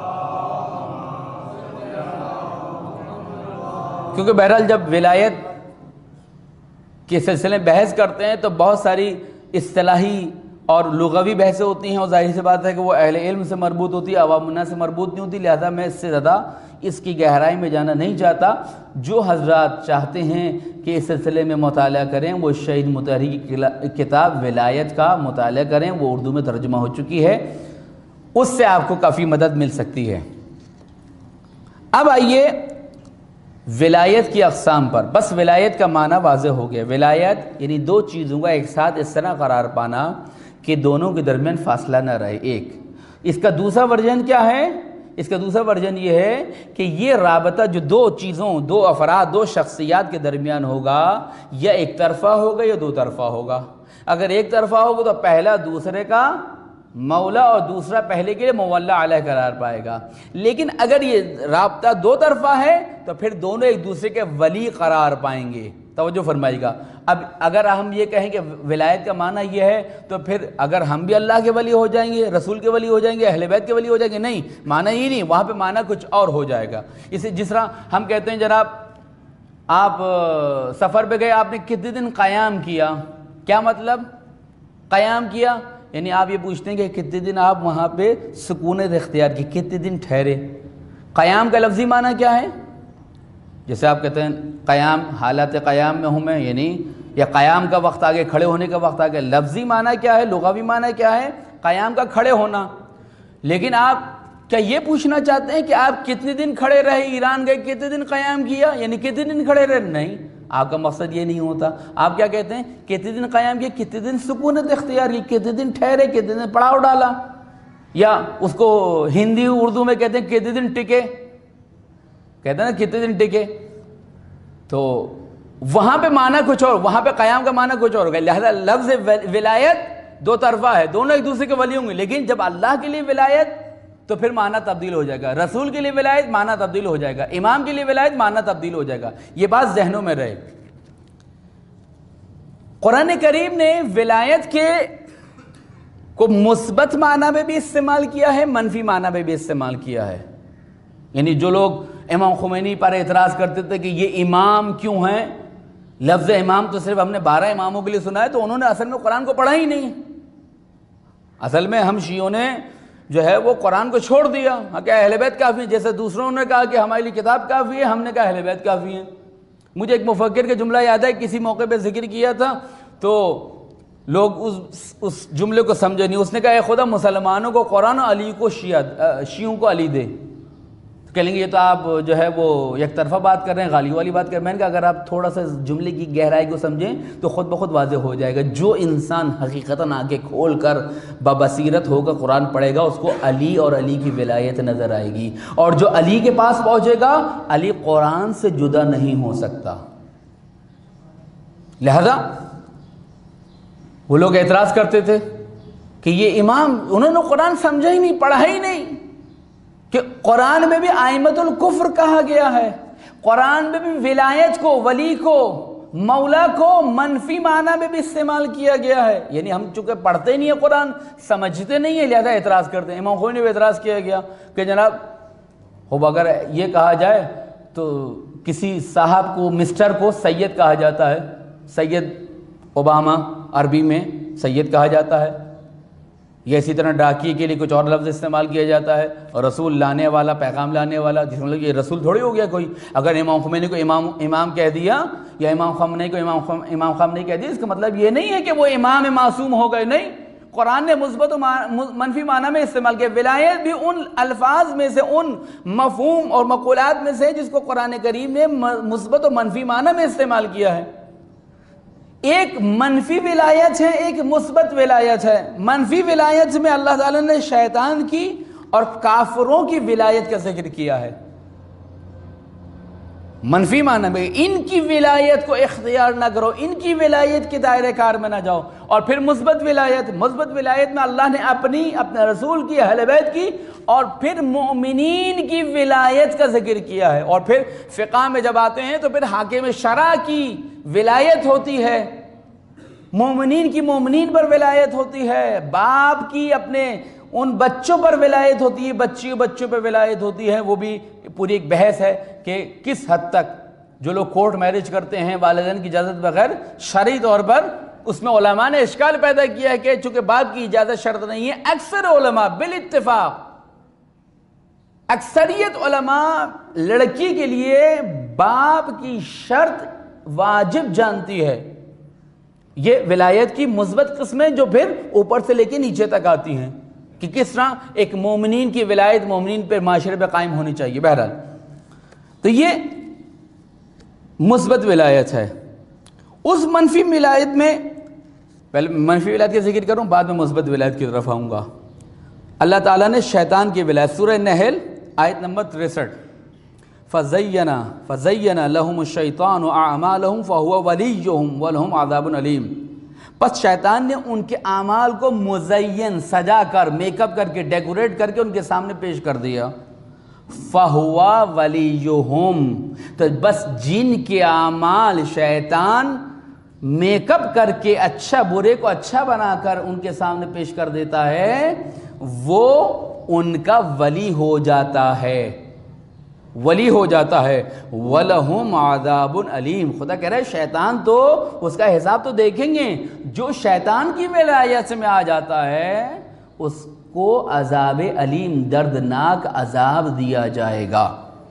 کیونکہ بہرحال جب ولایت کے سلسلے میں بحث کرتے ہیں تو بہت ساری اصطلاحی اور لغوی بحثیں ہوتی ہیں، اور ظاہر سی بات ہے کہ وہ اہل علم سے مربوط ہوتی ہے، عوام الناس سے مربوط نہیں ہوتی. لہذا میں اس سے زیادہ اس کی گہرائی میں جانا نہیں چاہتا. جو حضرات چاہتے ہیں کہ اس سلسلے میں مطالعہ کریں وہ شہید مطہری کی کتاب ولایت کا مطالعہ کریں، وہ اردو میں ترجمہ ہو چکی ہے، اس سے آپ کو کافی مدد مل سکتی ہے. اب آئیے ولایت کی اقسام پر. بس ولایت کا معنی واضح ہو گیا. ولایت یعنی دو چیزوں کا ایک ساتھ اس طرح قرار پانا کہ دونوں کے درمیان فاصلہ نہ رہے. ایک اس کا دوسرا ورژن کیا ہے؟ اس کا دوسرا ورژن یہ ہے کہ یہ رابطہ جو دو چیزوں، دو افراد، دو شخصیات کے درمیان ہوگا یا ایک طرفہ ہوگا یا دو طرفہ ہوگا. اگر ایک طرفہ ہوگا تو پہلا دوسرے کا مولا اور دوسرا پہلے کے لیے مولا علیہ قرار پائے گا. لیکن اگر یہ رابطہ دو طرفہ ہے تو پھر دونوں ایک دوسرے کے ولی قرار پائیں گے. توجہ فرمائیے گا. اب اگر ہم یہ کہیں کہ ولایت کا معنی یہ ہے تو پھر اگر ہم بھی اللہ کے ولی ہو جائیں گے, رسول کے ولی ہو جائیں گے, اہل بیت کے ولی ہو جائیں گے؟ نہیں, معنی یہ نہیں, وہاں پہ معنی کچھ اور ہو جائے گا. اسی جس طرح ہم کہتے ہیں جناب آپ سفر پہ گئے, آپ نے کتنے دن قیام کیا, کیا مطلب قیام کیا؟ یعنی آپ یہ پوچھتے ہیں کہ کتنے دن آپ وہاں پہ سکونت اختیار کی, کتنے دن ٹھہرے. قیام کا لفظی معنی کیا ہے؟ جیسے آپ کہتے ہیں قیام, حالت قیام میں ہوں میں, یعنی یا قیام کا وقت آگے, کھڑے ہونے کا وقت آگے. لفظی معنی کیا ہے, لغوی معنی کیا ہے؟ قیام کا کھڑے ہونا. لیکن آپ کیا یہ پوچھنا چاہتے ہیں کہ آپ کتنے دن کھڑے رہے, ایران گئے کتنے دن قیام کیا, یعنی کتنے دن کھڑے رہے؟ نہیں, آپ کا مقصد یہ نہیں ہوتا. آپ کیا کہتے ہیں, کتنے دن قیام کیا, کتنے دن سکونت اختیار کی, کتنے دن ٹھہرے, کتنے دن پڑاؤ ڈالا. یا اس کو ہندی اردو میں کہتے ہیں کتنے دن ٹکے, کہتے ہیں نا کتنے دن ٹکے. تو وہاں پہ معنی کچھ اور, وہاں پہ قیام کا معنی کچھ اور ہوگا. لہذا لفظ ولایت دو طرفہ ہے, دونوں ایک دوسرے کے ولی ہوں گے. لیکن جب اللہ کے لیے ولایت تو پھر معنی تبدیل ہو جائے گا, رسول کے لیے ولایت معنی تبدیل ہو جائے گا, امام کے لیے ولایت معنی تبدیل ہو جائے گا. یہ بات ذہنوں میں رہے. قرآن کریم نے ولایت کے کو مثبت معنی میں بھی استعمال کیا ہے, منفی معنی میں بھی استعمال کیا ہے. یعنی جو لوگ امام خمینی پر اعتراض کرتے تھے کہ یہ امام کیوں ہیں, لفظ امام تو صرف ہم نے بارہ اماموں کے لیے سنا ہے, تو انہوں نے اصل میں قرآن کو پڑھا ہی نہیں. اصل میں ہم شیعوں نے جو ہے وہ قرآن کو چھوڑ دیا کہ اہل بیت کافی ہیں. جیسے دوسروں نے کہا کہ ہمارے لیے کتاب کافی ہے, ہم نے کہا اہل بیت کافی ہیں. مجھے ایک مفکر کا جملہ یاد ہے, کسی موقع پہ ذکر کیا تھا تو لوگ اس اس جملے کو سمجھے نہیں. اس نے کہا اے خدا مسلمانوں کو قرآن و علی کو شیعہ شیعوں کو علی دے. کہیں گے یہ تو آپ جو ہے وہ یک طرفہ بات کر رہے ہیں, غالی والی بات کر رہے ہیں. میں نے کہا اگر آپ تھوڑا سا جملے کی گہرائی کو سمجھیں تو خود بخود واضح ہو جائے گا. جو انسان حقیقتاً آنکھیں کھول کر ببصیرت ہو کر قرآن پڑھے گا, اس کو علی اور علی کی ولایت نظر آئے گی. اور جو علی کے پاس پہنچے گا, علی قرآن سے جدا نہیں ہو سکتا. لہذا وہ لوگ اعتراض کرتے تھے کہ یہ امام, انہوں نے قرآن سمجھا ہی نہیں, پڑھا ہی نہیں. کہ قرآن میں بھی ائمۃ الکفر کہا گیا ہے, قرآن میں بھی ولایت کو, ولی کو, مولا کو منفی معنی میں بھی استعمال کیا گیا ہے. یعنی ہم چونکہ پڑھتے نہیں ہیں قرآن, سمجھتے نہیں ہیں, لہذا اعتراض کرتے ہیں. امام خمینی نے اعتراض کیا گیا کہ جناب ہو اگر یہ کہا جائے تو کسی صاحب کو, مسٹر کو سید کہا جاتا ہے, سید اوباما عربی میں سید کہا جاتا ہے. یا اسی طرح ڈاکیے کے لیے کچھ اور لفظ استعمال کیا جاتا ہے, اور رسول لانے والا, پیغام لانے والا, جس میں یہ رسول تھوڑی ہو گیا کوئی. اگر امام خمینی کو امام امام کہہ دیا یا امام خمینی کو امام خم, امام خمینی کہہ دیا, اس کا مطلب یہ نہیں ہے کہ وہ امام معصوم ہو گئے. نہیں, قرآن نے مثبت و منفی معنی میں استعمال کیا. ولایت بھی ان الفاظ میں سے, ان مفہوم اور مقولات میں سے جس کو قرآن کریم نے مثبت و منفی معنی میں استعمال کیا ہے. ایک منفی ولایت ہے, ایک مثبت ولایت ہے. منفی ولایت میں اللہ تعالیٰ نے شیطان کی اور کافروں کی ولایت کا ذکر کیا ہے. منفی معنی میں ان کی ولایت کو اختیار نہ کرو, ان کی ولایت کے دائرہ کار میں نہ جاؤ. اور پھر مثبت ولایت, مثبت ولایت میں اللہ نے اپنی, اپنے رسول کی, اہل بیت کی, اور پھر مومنین کی ولایت کا ذکر کیا ہے. اور پھر فقہ میں جب آتے ہیں تو پھر حاکم شرع کی ولایت ہوتی ہے, مومنین کی مومنین پر ولایت ہوتی ہے, باپ کی اپنے ان بچوں پر ولایت ہوتی ہے, بچیوں بچوں پر ولایت ہوتی ہے. وہ بھی پوری ایک بحث ہے کہ کس حد تک جو لوگ کورٹ میرج کرتے ہیں والدین کی اجازت بغیر شرعی طور پر, اس میں علماء نے اشکال پیدا کیا ہے کہ چونکہ باپ کی اجازت شرط نہیں ہے. اکثر علماء بالاتفاق, اکثریت علماء لڑکی کے لیے باپ کی شرط واجب جانتی ہے. یہ ولایت کی مثبت قسمیں جو پھر اوپر سے لے کے نیچے تک آتی ہیں کہ کس طرح ایک مومنین کی ولایت مومنین پر معاشرے پہ قائم ہونی چاہیے. بہرحال تو یہ مثبت ولایت ہے. اس منفی ولایت میں, پہلے منفی ولایت کا ذکر کروں, بعد میں مثبت ولایت کی طرف آؤں گا. اللہ تعالیٰ نے شیطان کی ولایت, سورہ نحل آیت نمبر تریسٹھ, فَزَيَّنَا فَزَيَّنَا لَهُمُ الشَّيْطَانُ أَعْمَالَهُمْ فَهُوَ وَلِيُّهُمْ وَلَهُمْ عَذَابٌ أَلِيمٌ. پس شیطان نے ان کے اعمال کو مزین, سجا کر, میک اپ کر کے, ڈیکوریٹ کر کے ان کے سامنے پیش کر دیا. فَهُوَ وَلِيُّهُمْ, تو بس جن کے اعمال شیطان میک اپ کر کے اچھا برے کو اچھا بنا کر ان کے سامنے پیش کر دیتا ہے، وہ ان کا ولی ہو جاتا ہے، ولی ہو جاتا ہے۔ وَلَهُمْ عَذَابٌ عَلِيمٌ، خدا کہہ رہا ہے شیطان تو اس کا حساب تو دیکھیں گے، جو شیطان کی ولایت میں آ جاتا ہے اس کو عذاب علیم، دردناک عذاب دیا جائے گا۔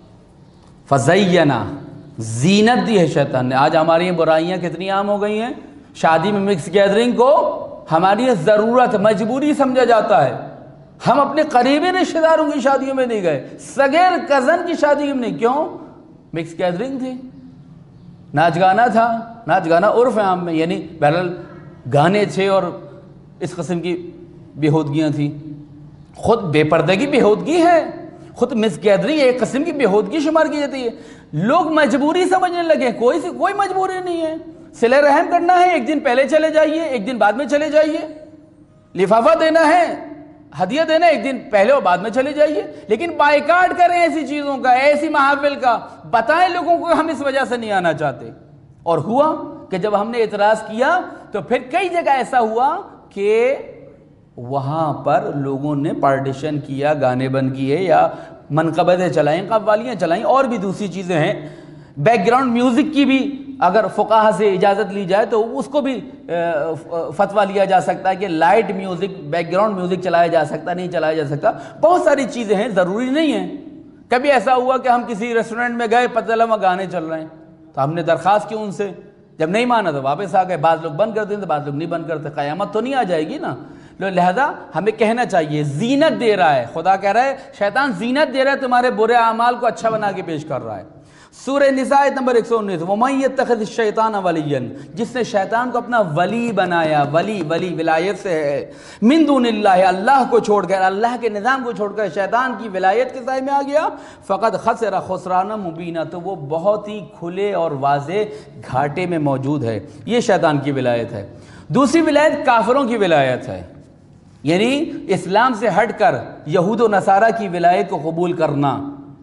فَزَيَّنَا، زینت دی ہے شیطان نے۔ آج ہماری یہ برائیاں کتنی عام ہو گئی ہیں، شادی میں مکس گیدرنگ کو ہماری ضرورت، مجبوری سمجھا جاتا ہے۔ ہم اپنے قریبی رشتہ داروں کی شادیوں میں نہیں گئے، صغیر کزن کی شادی میں نہیں، کیوں؟ مکس گیدرنگ تھی، ناچ گانا تھا، ناچ گانا عرف عام میں، یعنی بہرحال گانے تھے اور اس قسم کی بےہودگیاں تھیں۔ خود بے پردگی بےہودگی ہے، خود مس گیدرنگ ایک قسم کی بےہودگی شمار کی جاتی ہے۔ لوگ مجبوری سمجھنے لگے، کوئی سی کوئی مجبوری نہیں ہے، صلہ رحم کرنا ہے ایک دن پہلے چلے جائیے، ایک دن بعد میں چلے جائیے، لفافہ دینا ہے، ہدیہ دینا ایک دن پہلے اور بعد میں چلے جائیے، لیکن بائیکاٹ کریں ایسی چیزوں کا، ایسی محافل کا، بتائیں لوگوں کو ہم اس وجہ سے نہیں آنا چاہتے۔ اور ہوا کہ جب ہم نے اعتراض کیا تو پھر کئی جگہ ایسا ہوا کہ وہاں پر لوگوں نے پارٹیشن کیا، گانے بند کیے یا منقبتیں چلائیں، قوالیاں چلائیں، اور بھی دوسری چیزیں ہیں۔ بیک گراؤنڈ میوزک کی بھی اگر فقہا سے اجازت لی جائے تو اس کو بھی فتویٰ لیا جا سکتا ہے کہ light music, background music چلایا جا سکتا، نہیں چلایا جا سکتا۔ بہت ساری چیزیں ہیں، ضروری نہیں ہیں۔ کبھی ایسا ہوا کہ ہم کسی ریسٹورنٹ میں گئے، پتہ چلا وہاں گانے چل رہے ہیں، تو ہم نے درخواست کی ان سے، جب نہیں مانا تو واپس آ گئے۔ بعض لوگ بند کرتے ہیں تو بعض لوگ نہیں بند کرتے، قیامت تو نہیں آ جائے گی نا۔ لہذا ہمیں کہنا چاہیے، زینت دے رہا ہے، خدا کہہ رہا ہے شیطان زینت دے رہا ہے، تمہارے برے اعمال کو اچھا بنا کے پیش کر رہا ہے۔ سورہ نساء آیت نمبر ایک سو انیس، وَمَن يَتَّخِذِ الشَّيْطَانَ وَلِيًّا، جس نے شیطان کو اپنا ولی بنایا، ولی ولی ولایت سے ہے، من دون اللہ، اللہ کو چھوڑ کر، اللہ کے نظام کو چھوڑ کر شیطان کی ولایت کے سائے میں آ گیا، فقد خسر خسرانا مبینہ، تو وہ بہت ہی کھلے اور واضح گھاٹے میں موجود ہے۔ یہ شیطان کی ولایت ہے۔ دوسری ولایت کافروں کی ولایت ہے، یعنی اسلام سے ہٹ کر یہود و نصارہ کی ولایت کو قبول کرنا۔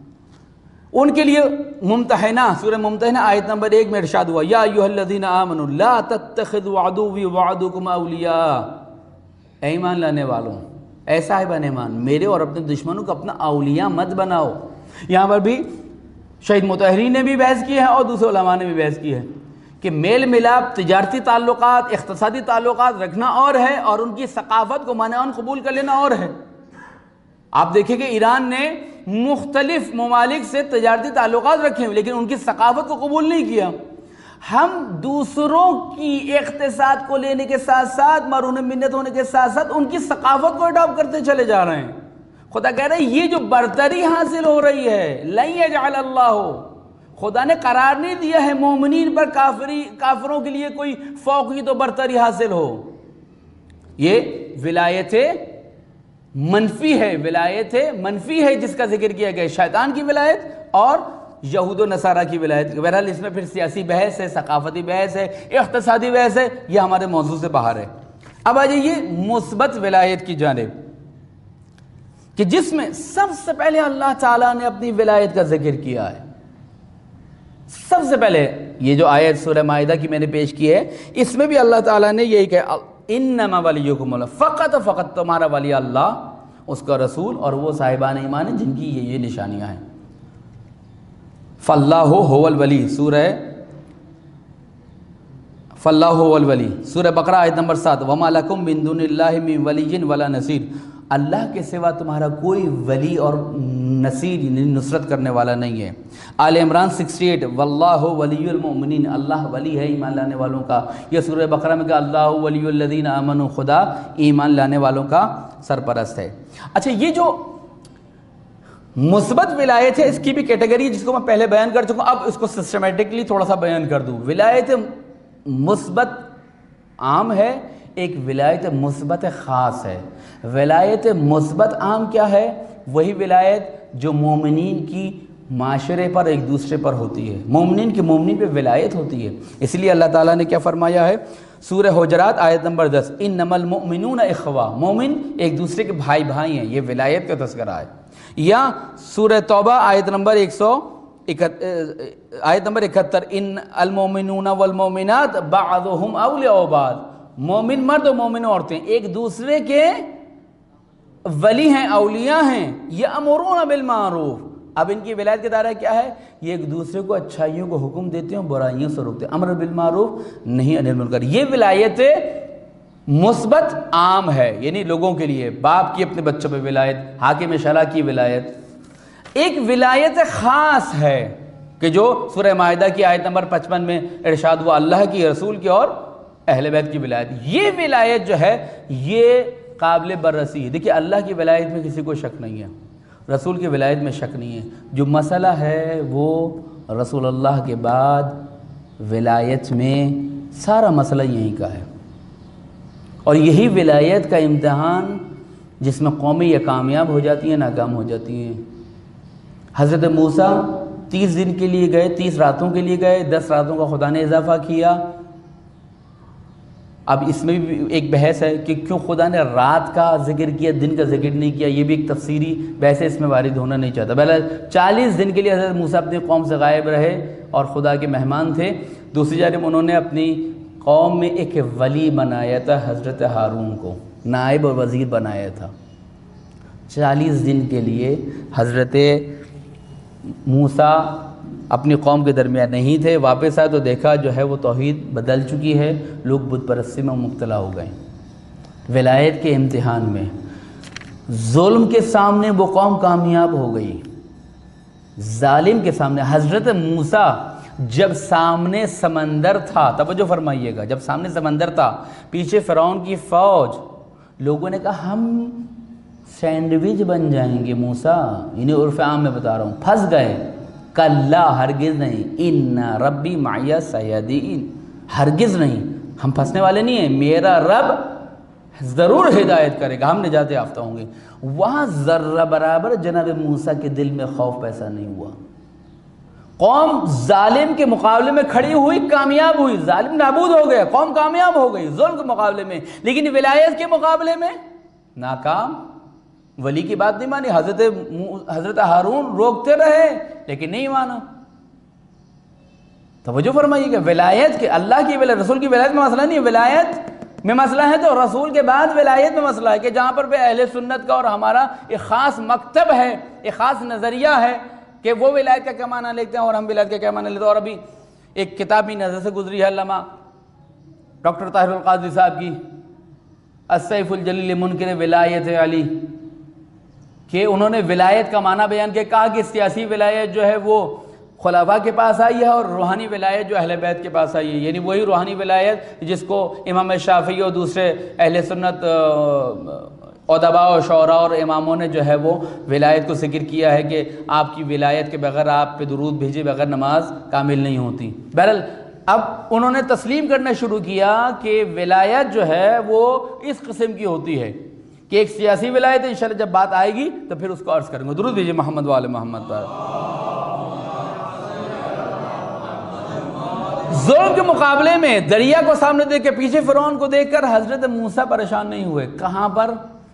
ان کے لیے ممتحنہ، سورہ ممتحنہ آیت نمبر ایک میں ارشاد ہوا، یا ایھا الذین آمنوا لا تتخذوا عدوی وعدوکم اولیاء، اے ایمان لانے والوں، اے صاحبان ایمان، میرے اور اپنے دشمنوں کو اپنا اولیاء مت بناؤ۔ یہاں پر بھی شہید مطہرین نے بھی بحث کی ہے اور دوسرے علماء نے بھی بحث کی ہے کہ میل ملاپ، تجارتی تعلقات، اقتصادی تعلقات رکھنا اور ہے، اور ان کی ثقافت کو مانع قبول کر لینا اور ہے۔ آپ دیکھیں کہ ایران نے مختلف ممالک سے تجارتی تعلقات رکھے ہیں لیکن ان کی ثقافت کو قبول نہیں کیا۔ ہم دوسروں کی اقتصاد کو لینے کے ساتھ ساتھ، مارون منت ہونے کے ساتھ ساتھ، ان کی ثقافت کو اڈاپٹ کرتے چلے جا رہے ہیں۔ خدا کہہ رہا ہے یہ جو برتری حاصل ہو رہی ہے، لن یجعل اللہ، خدا نے قرار نہیں دیا ہے مومنین پر کافری کافروں کے لیے کوئی فوقیت و برتری حاصل ہو۔ یہ ولایت منفی ہے، ولایت منفی ہے جس کا ذکر کیا گیا، شیطان کی ولایت اور یہود و نصارہ کی ولایت۔ بہرحال اس میں پھر سیاسی بحث ہے، ثقافتی بحث ہے، اقتصادی بحث ہے، یہ ہمارے موضوع سے باہر ہے۔ اب آ جائیے مثبت ولایت کی جانب، کہ جس میں سب سے پہلے اللہ تعالیٰ نے اپنی ولایت کا ذکر کیا ہے۔ سب سے پہلے یہ جو آیت سورہ مائدہ کی میں نے پیش کی ہے، اس میں بھی اللہ تعالیٰ نے یہی کہا، انما ولیکم اللہ، فقط فقط تمہارا ولی اللہ، اس کا رسول اور وہ صاحبان ایمان ہیں جن کی یہ یہ نشانیاں ہیں۔ فاللہ هو الولی، سورہ فاللہ هو الولی، سورہ بقرہ آیت نمبر سات، وما لکم من دون اللہ من ولی ولا نصیر، اللہ کے سوا تمہارا کوئی ولی اور نصیر نصرت کرنے والا نہیں ہے۔ آل عمران اڑسٹھ، واللہ ولی المؤمنین، اللہ ولی ہے ایمان لانے والوں کا۔ یہ سورہ بقرہ میں کہا اللہ ولی الذین آمنوا، خدا ایمان لانے والوں کا سرپرست ہے۔ اچھا، یہ جو مثبت ولایت ہے اس کی بھی کیٹیگری جس کو میں پہلے بیان کر چکا ہوں، اب اس کو سسٹمیٹکلی تھوڑا سا بیان کر دوں۔ ولایت مثبت عام ہے، ایک ولایت مثبت خاص ہے۔ ولایت مثبت عام کیا ہے؟ وہی ولایت جو مومنین کی معاشرے پر ایک دوسرے پر ہوتی ہے، مومنین کی مومنین پہ ولایت ہوتی ہے۔ اس لیے اللہ تعالیٰ نے کیا فرمایا ہے سورہ حجرات آیت نمبر دس، انما المؤمنون اخوہ، مومن ایک دوسرے کے بھائی بھائی ہیں، یہ ولایت کا تذکرہ ہے۔ یا سورہ توبہ آیت نمبر ایک سو آیت نمبر اکہتر، ان المومنون والمومنات بعضهم اولیاء بعض، مومن مرد و مومن عورتیں ایک دوسرے کے ولی ہیں، اولیاء ہیں، یامرون بالمعروف، اب ان کی ولایت کا دائرہ کیا ہے؟ یہ ایک دوسرے کو اچھائیوں کو حکم دیتے ہیں، برائیوں سے روکتے ہیں، امر بالمعروف نہیں عن المنکر۔ یہ ولایت مثبت عام ہے، یعنی لوگوں کے لیے، باپ کی اپنے بچوں پہ ولایت، حاکم شرع کی ولایت۔ ایک ولایت خاص ہے کہ جو سورہ مائدہ کی آیت نمبر پچپن میں ارشاد ہوا، اللہ کی، رسول کی اور اہل بیت کی ولایت۔ یہ ولایت جو ہے یہ قابل بررسی ہے۔ دیکھیے اللہ کی ولایت میں کسی کو شک نہیں ہے، رسول کی ولایت میں شک نہیں ہے، جو مسئلہ ہے وہ رسول اللہ کے بعد ولایت میں سارا مسئلہ یہیں کا ہے، اور یہی ولایت کا امتحان جس میں قومیں یا کامیاب ہو جاتی ہیں ناکام ہو جاتی ہیں۔ حضرت موسیٰ تیس دن کے لیے گئے، تیس راتوں کے لیے گئے، دس راتوں کا خدا نے اضافہ کیا۔ اب اس میں بھی ایک بحث ہے کہ کیوں خدا نے رات کا ذکر کیا، دن کا ذکر نہیں کیا، یہ بھی ایک تفسیری بحث ہے، اس میں وارد ہونا نہیں چاہتا۔ بہرحال چالیس دن کے لیے حضرت موسیٰ اپنی قوم سے غائب رہے اور خدا کے مہمان تھے۔ دوسری جانب انہوں نے اپنی قوم میں ایک ولی بنایا تھا، حضرت ہارون کو نائب اور وزیر بنایا تھا۔ چالیس دن کے لیے حضرت موسیٰ اپنی قوم کے درمیان نہیں تھے، واپس آئے تو دیکھا جو ہے وہ توحید بدل چکی ہے، لوگ بت پرستی میں مبتلا ہو گئے۔ ولایت کے امتحان میں ظلم کے سامنے وہ قوم کامیاب ہو گئی، ظالم کے سامنے۔ حضرت موسیٰ جب سامنے سمندر تھا، توجہ فرمائیے گا، جب سامنے سمندر تھا، پیچھے فرعون کی فوج، لوگوں نے کہا ہم سینڈوچ بن جائیں گے موسیٰ، انہیں عرف عام میں بتا رہا ہوں، پھنس گئے۔ کلا، ہرگز نہیں، ان ربی معی سیہدین، ہرگز نہیں، ہم پھنسنے والے نہیں ہیں، میرا رب ضرور ہدایت کرے گا، ہم نجات یافتہ ہوں گے۔ وہاں ذرہ برابر جناب موسیٰ کے دل میں خوف پیدا نہیں ہوا۔ قوم ظالم کے مقابلے میں کھڑی ہوئی، کامیاب ہوئی، ظالم نابود ہو گیا، قوم کامیاب ہو گئی ظلم کے مقابلے میں، لیکن ولایت کے مقابلے میں ناکام۔ ولی کی بات نہیں مانی، حضرت حضرت ہارون روکتے رہے لیکن نہیں مانا۔ توجہ فرمائیے کہ ولایت کے، اللہ کی ولایت، رسول کی ولایت میں مسئلہ نہیں ہے، ولایت میں مسئلہ ہے تو رسول کے بعد ولایت میں مسئلہ ہے کہ جہاں پر بھی اہل سنت کا اور ہمارا ایک خاص مکتب ہے، ایک خاص نظریہ ہے کہ وہ ولایت کا کیا معنی لیتے ہیں اور ہم ولایت کا کیا معنی لیتے ہیں۔ اور ابھی ایک کتاب بھی نظر سے گزری ہے علامہ ڈاکٹر طاہر القادری صاحب کی، السیف الجلیل منکر ولایت علی، کہ انہوں نے ولایت کا معنی بیان کیا، کہا کہ سیاسی ولایت جو ہے وہ خلفاء کے پاس آئی ہے اور روحانی ولایت جو اہل بیت کے پاس آئی ہے، یعنی وہی روحانی ولایت جس کو امام شافعی اور دوسرے اہل سنت ادباء اور شعراء اور اماموں نے جو ہے وہ ولایت کو ذکر کیا ہے کہ آپ کی ولایت کے بغیر، آپ پہ درود بھیجے بغیر نماز کامل نہیں ہوتی۔ بہرحال اب انہوں نے تسلیم کرنا شروع کیا کہ ولایت جو ہے وہ اس قسم کی ہوتی ہے کہ ایک سیاسی ولایت ہے، انشاءاللہ جب بات آئے گی تو پھر اس کو عرض کریں گے۔ درود بھیجیے محمد وآل محمد پر۔ ظلم کے مقابلے میں دریا کو سامنے دیکھ کے، پیچھے فرعون کو دیکھ کر حضرت موسیٰ پریشان نہیں ہوئے۔ کہاں پر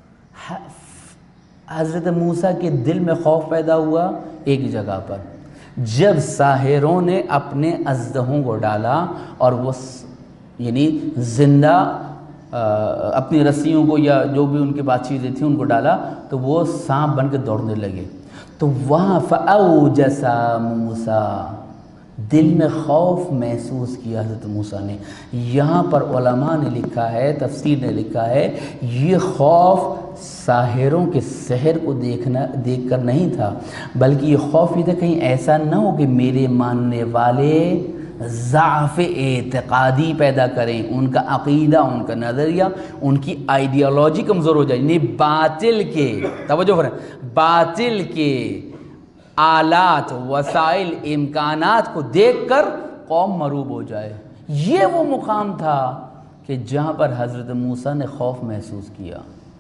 حضرت موسیٰ کے دل میں خوف پیدا ہوا؟ ایک جگہ پر، جب ساحروں نے اپنے اژدہوں کو ڈالا اور وہ یعنی زندہ اپنی رسیوں کو یا جو بھی ان کے پاس چیزیں تھیں ان کو ڈالا تو وہ سانپ بن کے دوڑنے لگے، تو وہاں فَأَوْجَسَ مُوسَىٰ، دل میں خوف محسوس کیا حضرت موسیٰ نے۔ یہاں پر علماء نے لکھا ہے، تفسیر نے لکھا ہے، یہ خوف ساحروں کے سحر کو دیکھنا دیکھ کر نہیں تھا، بلکہ یہ خوف یہ تھا کہیں ایسا نہ ہو کہ میرے ماننے والے ضعف اعتقادی پیدا کریں، ان کا عقیدہ، ان کا نظریہ، ان کی آئیڈیالوجی کمزور ہو جائے، یعنی باطل کے، توجہ فرمائیں، باطل کے آلات، وسائل، امکانات کو دیکھ کر قوم مرعوب ہو جائے۔ یہ وہ مقام تھا کہ جہاں پر حضرت موسیٰ نے خوف محسوس کیا۔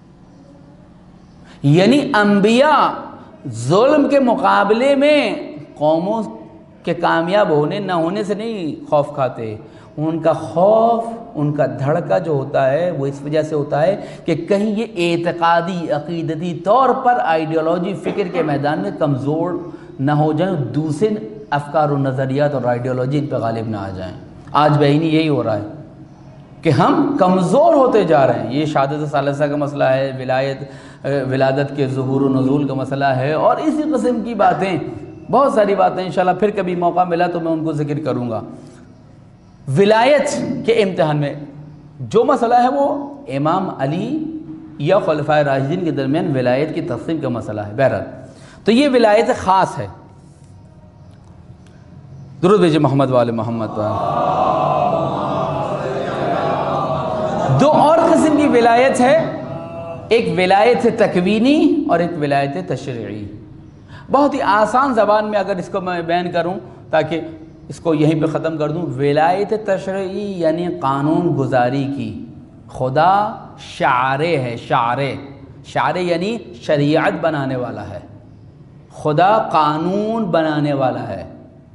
یعنی انبیاء ظلم کے مقابلے میں قوموں کے کامیاب ہونے نہ ہونے سے نہیں خوف کھاتے، ان کا خوف، ان کا دھڑکا جو ہوتا ہے وہ اس وجہ سے ہوتا ہے کہ کہیں یہ اعتقادی، عقیدتی طور پر آئیڈیالوجی، فکر کے میدان میں کمزور نہ ہو جائیں، دوسرے افکار و نظریات اور آئیڈیالوجی ان پہ غالب نہ آ جائیں۔ آج بعینی یہی ہو رہا ہے کہ ہم کمزور ہوتے جا رہے ہیں۔ یہ شہادت ثالثہ کا مسئلہ ہے، ولایت ولادت کے ظہور و نزول کا مسئلہ ہے، اور اسی قسم کی باتیں، بہت ساری باتیں انشاءاللہ پھر کبھی موقع ملا تو میں ان کو ذکر کروں گا۔ ولایت کے امتحان میں جو مسئلہ ہے وہ امام علی یا خلفائے راشدین کے درمیان ولایت کی تقسیم کا مسئلہ ہے۔ بہرحال تو یہ ولایت خاص ہے۔ درود بھیجئے محمد والے محمد والے۔ دو اور قسم کی ولایت ہے، ایک ولایت تکوینی اور ایک ولایت تشریعی۔ بہت ہی آسان زبان میں اگر اس کو میں بیان کروں تاکہ اس کو یہیں پہ ختم کر دوں، ولایت تشریعی یعنی قانون گزاری کی۔ خدا شارع ہے، شارع شارع یعنی شریعت بنانے والا ہے، خدا قانون بنانے والا ہے،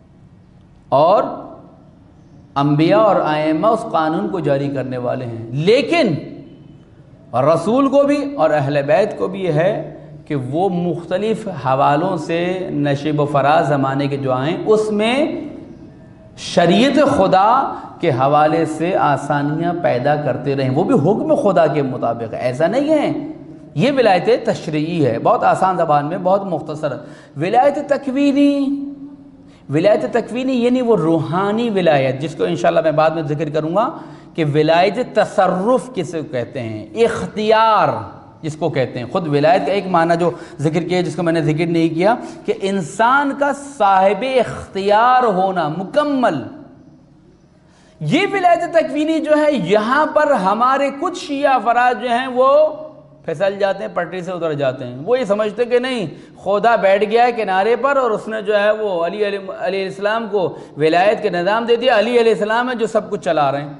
اور انبیاء اور ائمہ اس قانون کو جاری کرنے والے ہیں۔ لیکن رسول کو بھی اور اہل بیت کو بھی یہ ہے کہ وہ مختلف حوالوں سے نشیب و فراز زمانے کے جو آئیں اس میں شریعت خدا کے حوالے سے آسانیاں پیدا کرتے رہیں، وہ بھی حکم خدا کے مطابق۔ ایسا نہیں ہے، یہ ولایت تشریعی ہے، بہت آسان زبان میں، بہت مختصر۔ ولایت تکوینی، ولایت تکوینی یعنی وہ روحانی ولایت جس کو انشاءاللہ میں بعد میں ذکر کروں گا کہ ولایت تصرف کسے کہتے ہیں، اختیار جس کو کہتے ہیں۔ خود ولایت کا ایک معنی جو ذکر کیا جس کو میں نے ذکر نہیں کیا کہ انسان کا صاحب اختیار ہونا مکمل۔ یہ ولایت تکوینی جو ہے، یہاں پر ہمارے کچھ شیعہ افراد جو ہیں وہ پھسل جاتے ہیں، پٹری سے اتر جاتے ہیں۔ وہ یہ سمجھتے کہ نہیں، خدا بیٹھ گیا ہے کنارے پر اور اس نے جو ہے وہ علی علیہ السلام کو ولایت کے نظام دے دیا، علی علیہ السلام ہے جو سب کچھ چلا رہے ہیں۔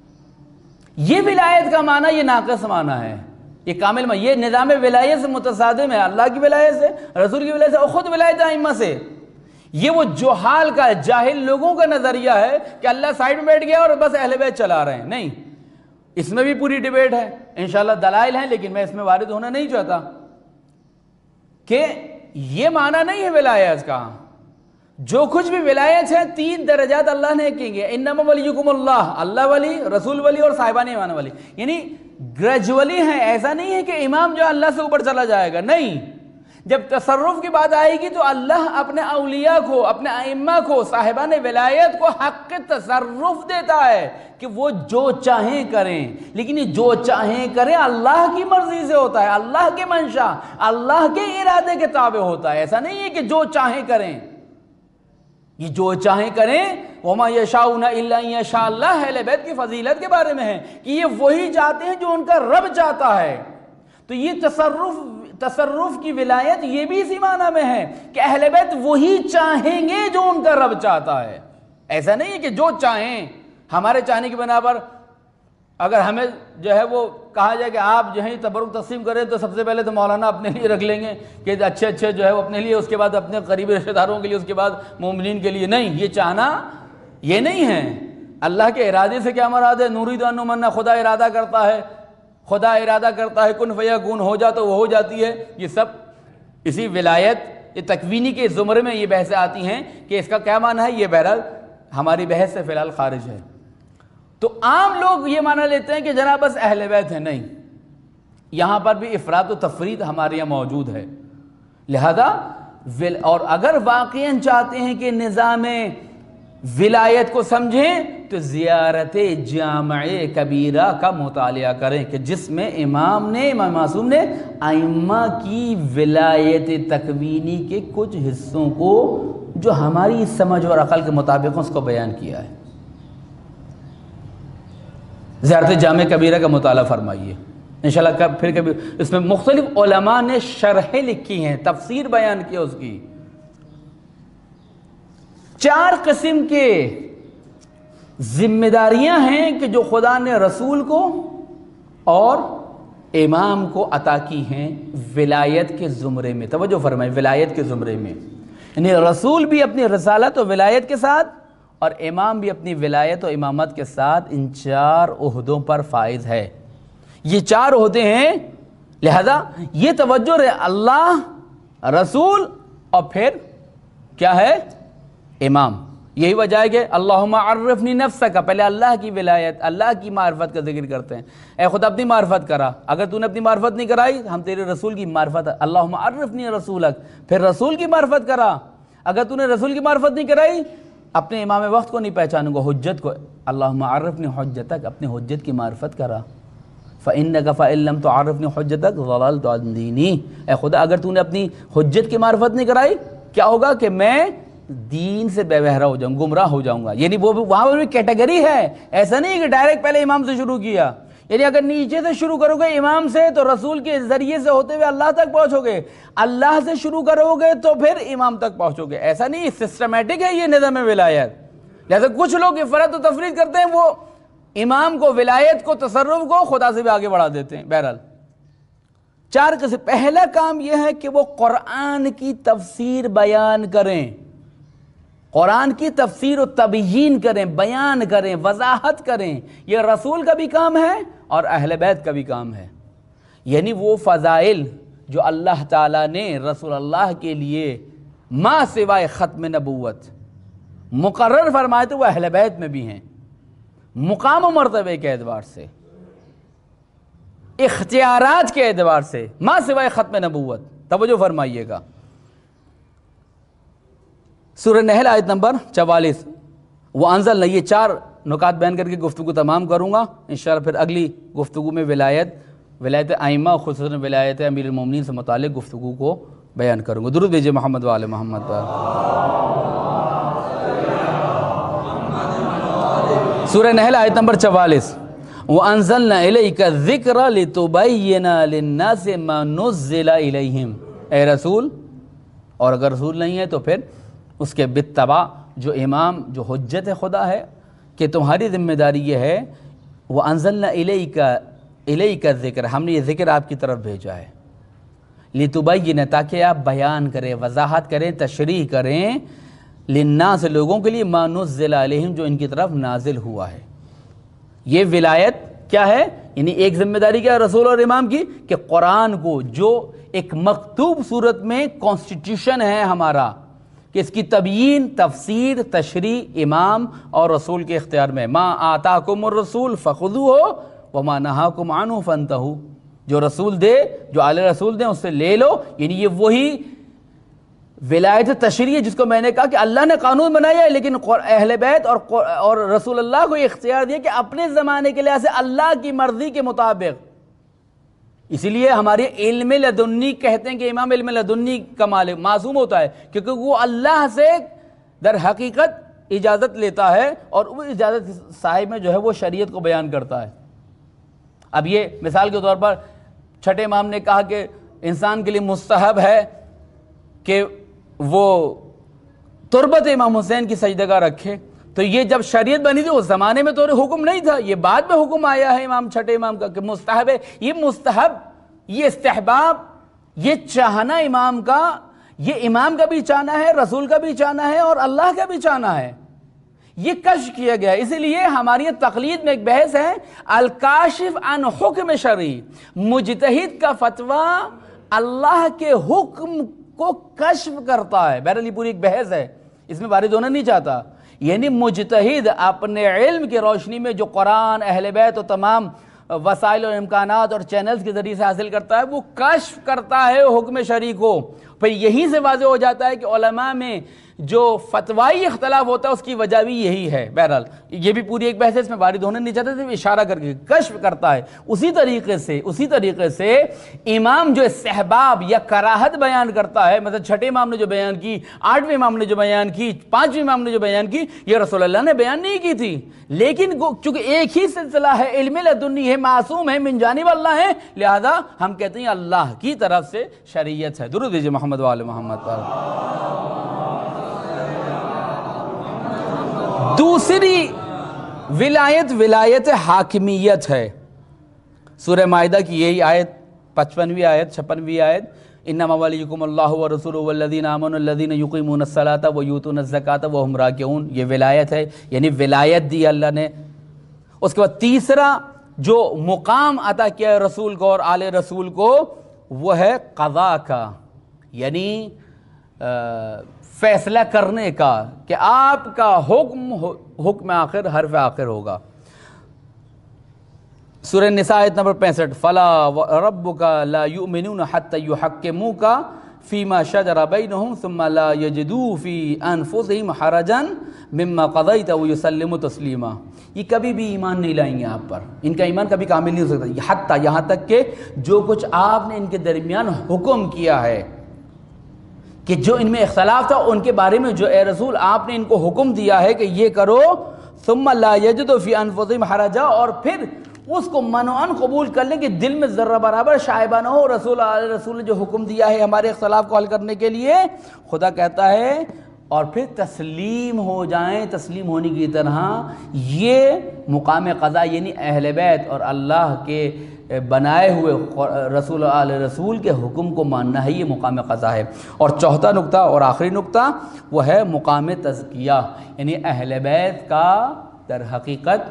یہ ولایت کا معنی یہ ناقص معنی ہے، یہ کامل معنی، یہ نظام ولایت سے متصادم ہے، اللہ کی ولایت سے، رسول کی ولایت سے، اور خود ولایت ائمہ سے۔ یہ وہ جہال کا، جاہل لوگوں کا نظریہ ہے کہ اللہ سائیڈ میں بیٹھ گیا اور بس اہل بیت چلا رہے ہیں۔ نہیں، اس میں بھی پوری ڈیبیٹ ہے، انشاءاللہ دلائل ہیں، لیکن میں اس میں وارد ہونا نہیں چاہتا کہ یہ معنی نہیں ہے ولایت کا۔ جو کچھ بھی ولایت ہے، تین درجات اللہ نے کہیں گے، انما ولیکم اللہ، اللہ ولی، رسول ولی اور صاحبان ایمان ولی، یعنی گریجولی ہیں۔ ایسا نہیں ہے کہ امام جو اللہ سے اوپر چلا جائے گا، نہیں۔ جب تصرف کی بات آئے گی تو اللہ اپنے اولیاء کو، اپنے ائمہ کو، صاحبان ولایت کو حق تصرف دیتا ہے کہ وہ جو چاہیں کریں، لیکن یہ جو چاہیں کریں اللہ کی مرضی سے ہوتا ہے، اللہ کے منشا، اللہ کے ارادے کے تابع ہوتا ہے۔ ایسا نہیں ہے کہ جو چاہیں کریں، یہ جو چاہیں کریں وَمَا يَشَاءُونَ إِلَّا أَن يَشَاءَ اللَّهُ، اہل بیت کی فضیلت کے بارے میں ہے کہ یہ وہی چاہتے ہیں جو ان کا رب چاہتا ہے۔ تو یہ تصرف تصرف کی ولایت یہ بھی اسی معنی میں ہے کہ اہل بیت وہی چاہیں گے جو ان کا رب چاہتا ہے۔ ایسا نہیں ہے کہ جو چاہیں، ہمارے چاہنے کی بنا پر اگر ہمیں جو ہے وہ کہا جائے کہ آپ جو ہے تبرک تقسیم کریں تو سب سے پہلے تو مولانا اپنے لیے رکھ لیں گے کہ اچھے اچھے جو ہے وہ اپنے لیے، اس کے بعد اپنے قریبی رشتہ داروں کے لیے، اس کے بعد مومنین کے لیے۔ نہیں، یہ چاہنا یہ نہیں ہے۔ اللہ کے ارادے سے کیا مراد ہے؟ نورید ان نمنا، خدا ارادہ کرتا ہے، خدا ارادہ کرتا ہے کن فیکون، ہو جا تو وہ ہو جاتی ہے۔ یہ سب اسی ولایت یہ تکوینی کے زمرے میں یہ بحثیں آتی ہیں کہ اس کا کیا معنی ہے۔ یہ بہرحال ہماری بحث سے فی الحال خارج ہے۔ تو عام لوگ یہ معنی لیتے ہیں کہ جناب بس اہل بیت ہے، نہیں، یہاں پر بھی افراط و تفرید ہمارے یہاں موجود ہے۔ لہذا اور اگر واقعاً چاہتے ہیں کہ نظام ولایت کو سمجھیں تو زیارت جامع کبیرہ کا مطالعہ کریں کہ جس میں امام نے، امام معصوم نے ائمہ کی ولایت تکوینی کے کچھ حصوں کو جو ہماری سمجھ اور عقل کے مطابق اس کو بیان کیا ہے۔ زیارت جامع کبیرہ کا مطالعہ فرمائیے انشاءاللہ۔ پھر کبھی اس میں مختلف علماء نے شرحیں لکھی ہیں، تفسیر بیان کی اس کی۔ چار قسم کے ذمہ داریاں ہیں کہ جو خدا نے رسول کو اور امام کو عطا کی ہیں ولایت کے زمرے میں۔ توجہ فرمائیں، ولایت کے زمرے میں، یعنی رسول بھی اپنی رسالت و ولایت کے ساتھ اور امام بھی اپنی ولایت و امامت کے ساتھ ان چار عہدوں پر فائز ہے۔ یہ چار عہدے ہیں، لہذا یہ توجہ ہے، اللہ، رسول اور پھر کیا ہے؟ امام. یہی وجہ ہے کہ اللہم عرفنی نفسک، پہلے اللہ کی ولایت، اللہ کی معرفت کا ذکر کرتے ہیں. اے خدا اپنی معرفت کرا، اگر تو نے اپنی معرفت نہیں کرائی ہم تیرے رسول کی معرفت، اللہم عرفنی رسولک، پھر رسول کی معرفت کرا. اگر تو نے رسول کی معرفت نہیں کرائی اپنے امام وقت کو نہیں پہچانوں گا، حجت کو، اللہم عرفنی حجتک، اپنے حجت کی معرفت کرا. فَإِنَّكَ فَإِن لَمْ تُعَرِّفْنِي حُجَّتَكَ ضَلَلْتُ عَنْ دِينِي، اے خدا اگر تو نے اپنی حجت کی معرفت نہیں کرائی کیا ہوگا کہ میں دین سے بے بہرا ہو جاؤں، گمراہ ہو جاؤں گا. یعنی وہ وہاں پر بھی کیٹیگری ہے، ایسا نہیں کہ ڈائریکٹ پہلے امام سے شروع کیا. یعنی اگر نیچے سے شروع کرو گے امام سے تو رسول کے ذریعے سے ہوتے ہوئے اللہ تک پہنچو گے، اللہ سے شروع کرو گے تو پھر امام تک پہنچو گے. ایسا نہیں، سسٹمیٹک ہے یہ نظام ولایت. لہذا کچھ لوگ فرد و تفرید کرتے ہیں، وہ امام کو، ولایت کو، تصرف کو خدا سے بھی آگے بڑھا دیتے ہیں. بہرحال چار قسم. پہلا کام یہ ہے کہ وہ قرآن کی تفسیر بیان کریں، قرآن کی تفسیر و تبیین کریں، بیان کریں، وضاحت کریں. یہ رسول کا بھی کام ہے اور اہل بیت کا بھی کام ہے. یعنی وہ فضائل جو اللہ تعالیٰ نے رسول اللہ کے لیے ما سوائے ختم نبوت مقرر فرمائے تھے وہ اہل بیت میں بھی ہیں، مقام و مرتبے کے اعتبار سے، اختیارات کے اعتبار سے، ما سوائے ختم نبوت. توجہ فرمائیے گا. سورہ نحل آیت نمبر چوالیس. وَأَنزَلْنَا، یہ چار نکات بیان کر کے گفتگو تمام کروں گا انشاءاللہ. پھر اگلی گفتگو میں ولایت ولایت ائمہ خصوصاً ولایت امیر المومنین سے متعلق گفتگو کو بیان کروں گا. درود بھیجئے محمد و آل محمد پر. سورہ نحل آیت نمبر چوالیس. وَأَنزَلْنَا إِلَيْكَ الذِّكْرَ لِتُبَيِّنَ لِلنَّاسِ مَا نُزِّلَ إِلَيْهِمْ، اے رسول، اور اگر رسول نہیں ہے تو پھر اس کے بالتبع جو امام، جو حجت خدا ہے، کہ تمہاری ذمہ داری یہ ہے وَأَنزَلْنَا إِلَيْكَ إِلَيْكَ الذِّكْرَ، ہم نے یہ ذکر آپ کی طرف بھیجا ہے، لِتُبَيِّنَ، تاکہ آپ بیان کریں، وضاحت کریں، تشریح کریں، للناس، لوگوں کے لیے، ما نزل علیہم، جو ان کی طرف نازل ہوا ہے. یہ ولایت کیا ہے؟ یعنی ایک ذمہ داری کیا ہے رسول اور امام کی، کہ قرآن کو جو ایک مکتوب صورت میں کانسٹیٹیوشن ہے ہمارا، کہ اس کی تبیین، تفسیر، تشریح امام اور رسول کے اختیار میں. ما آتاکم الرسول فخذوہ وما نہاکم عنہ فانتہوا، جو رسول دے، جو آل رسول دیں اس سے لے لو. یعنی یہ وہی ولایت تشریح جس کو میں نے کہا کہ اللہ نے قانون بنایا ہے، لیکن اہل بیت اور اور رسول اللہ کو یہ اختیار دیا کہ اپنے زمانے کے لحاظ سے اللہ کی مرضی کے مطابق. اسی لیے ہمارے علم لدنی کہتے ہیں کہ امام علم لدنی کا مالک معصوم ہوتا ہے، کیونکہ وہ اللہ سے در حقیقت اجازت لیتا ہے اور وہ اجازت صاحب میں جو ہے وہ شریعت کو بیان کرتا ہے. اب یہ مثال کے طور پر چھٹے امام نے کہا کہ انسان کے لیے مستحب ہے کہ وہ تربت امام حسین کی سجدگاہ رکھے. تو یہ جب شریعت بنی تھی اس زمانے میں تو حکم نہیں تھا، یہ بعد میں حکم آیا ہے امام چھٹے امام کا کہ مستحب ہے. یہ مستحب، یہ استحباب، یہ چاہنا امام کا، یہ امام کا بھی چاہنا ہے، رسول کا بھی چاہنا ہے اور اللہ کا بھی چاہنا ہے. یہ کشف کیا گیا ہے. اسی لیے ہماری تقلید میں ایک بحث ہے، الکاشف عن حکم شرعی، مجتہد کا فتویٰ اللہ کے حکم کو کشف کرتا ہے. بہرحال یہ پوری ایک بحث ہے، اس میں وارد ہونا نہیں چاہتا. یعنی مجتہد اپنے علم کی روشنی میں جو قرآن، اہل بیت و تمام وسائل اور امکانات اور چینلز کے ذریعے سے حاصل کرتا ہے، وہ کشف کرتا ہے حکم شرعی کو. پھر یہیں سے واضح ہو جاتا ہے کہ علماء میں جو فتوائی اختلاف ہوتا ہے اس کی وجہ بھی یہی ہے. بہرحال یہ بھی پوری ایک بحث ہے، اس میں وارد ہونے نہیں چاہتے تھے، اشارہ کر کے کشف کرتا ہے. اسی طریقے سے اسی طریقے سے امام جو استحباب یا کراہت بیان کرتا ہے، مثلا چھٹے امام نے جو بیان کی، آٹھویں امام نے جو بیان کی، پانچویں امام نے جو بیان کی، یہ رسول اللہ نے بیان نہیں کی تھی. لیکن چونکہ ایک ہی سلسلہ ہے، علم لدنی ہے، معصوم ہے، من جانب اللہ ہے، لہذا ہم کہتے ہیں اللہ کی طرف سے شریعت ہے. درود دیجئے محمد و آل محمد پر. دوسری ولایت ولایت حاکمیت ہے. سورہ مائدہ کی یہی آیت، پچپنویں آیت، چھپنویں آیت، انما ولیکم اللہ ورسولہ والذین آمنوا الذین یقیمون الصلاۃ ویؤتون الزکاۃ وہم راکعون. یہ ولایت ہے، یعنی ولایت دی اللہ نے. اس کے بعد تیسرا جو مقام عطا کیا ہے رسول کو اور آل رسول کو، وہ ہے قضاء کا. یعنی فیصلہ کرنے کا کہ آپ کا حکم حکم آخر حرف آخر ہوگا۔ سورہ نساء آیت نمبر پینسٹھ، فلا ربک لا یؤمنون حتی یحکموک فیما شجر بینہم ثم لا یجدوا فی انفسہم حرجا مما قضیت ویسلموا تسلیما۔ یہ کبھی بھی ایمان نہیں لائیں گے آپ پر، ان کا ایمان کبھی کامل نہیں ہو سکتا، حتی یہاں تک کہ جو کچھ آپ نے ان کے درمیان حکم کیا ہے، کہ جو ان میں اختلاف تھا ان کے بارے میں جو اے رسول آپ نے ان کو حکم دیا ہے کہ یہ کرو، ثم لا یجدوا فی انفسہم حرجا، اور پھر اس کو منوعاً قبول کر لیں کہ دل میں ذرہ برابر شائبہ نہ ہو، رسول اللہ رسول نے جو حکم دیا ہے ہمارے اختلاف کو حل کرنے کے لیے، خدا کہتا ہے اور پھر تسلیم ہو جائیں تسلیم ہونے کی طرح۔ یہ مقام قضا یعنی اہل بیت اور اللہ کے بنائے ہوئے رسول اللہ رسول کے حکم کو ماننا ہے، یہ مقام قضا ہے۔ اور چوتھا نقطہ اور آخری نقطہ وہ ہے مقام تزکیہ، یعنی اہل بیت کا در حقیقت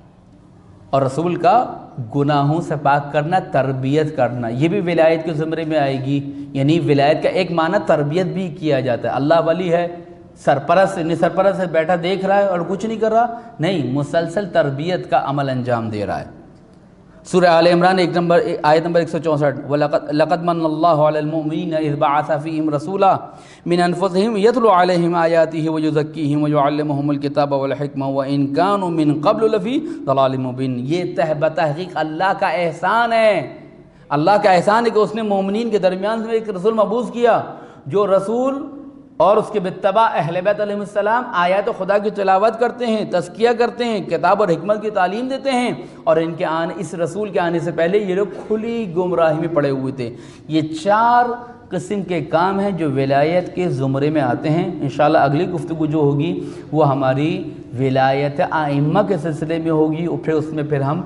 اور رسول کا گناہوں سے پاک کرنا، تربیت کرنا، یہ بھی ولایت کے زمرے میں آئے گی۔ یعنی ولایت کا ایک معنی تربیت بھی کیا جاتا ہے۔ اللہ ولی ہے، سرپرست نہیں سرپرست ہے، بیٹھا دیکھ رہا ہے اور کچھ نہیں کر رہا، نہیں، مسلسل تربیت کا عمل انجام دے رہا ہے۔ سورہ آل عمران ایک نمبر آیت نمبر ایک سو چونسٹھ، لَقَدْ مَنَّ اللَّهُ عَلَى الْمُؤْمِنِينَ إِذْ بَعَثَ فِيهِمْ رَسُولًا مِنْ أَنفُسِهِمْ يَتْلُو عَلَيْهِمْ آيَاتِهِ وَيُزَكِّيهِمْ وَيُعَلِّمُهُمُ الْكِتَابَ وَالْحِكْمَةَ وَإِنْ كَانُوا مِنْ قَبْلُ لَفِي ضَلَالٍ مُبِينٍ۔ یہ تہ بتحقیق اللہ کا احسان ہے، اللہ کا احسان ہے کہ اس نے مومنین کے درمیان سے ایک رسول مبعوث کیا، جو رسول اور اس کے بتبع اہل بیت علیہ السلام آیات خدا کی تلاوت کرتے ہیں، تزکیہ کرتے ہیں، کتاب اور حکمت کی تعلیم دیتے ہیں، اور ان کے آنے اس رسول کے آنے سے پہلے یہ لوگ کھلی گمراہی میں پڑے ہوئے تھے۔ یہ چار قسم کے کام ہیں جو ولایت کے زمرے میں آتے ہیں۔ انشاءاللہ اگلی گفتگو جو ہوگی وہ ہماری ولایت ائمہ کے سلسلے میں ہوگی، اور پھر اس میں پھر ہم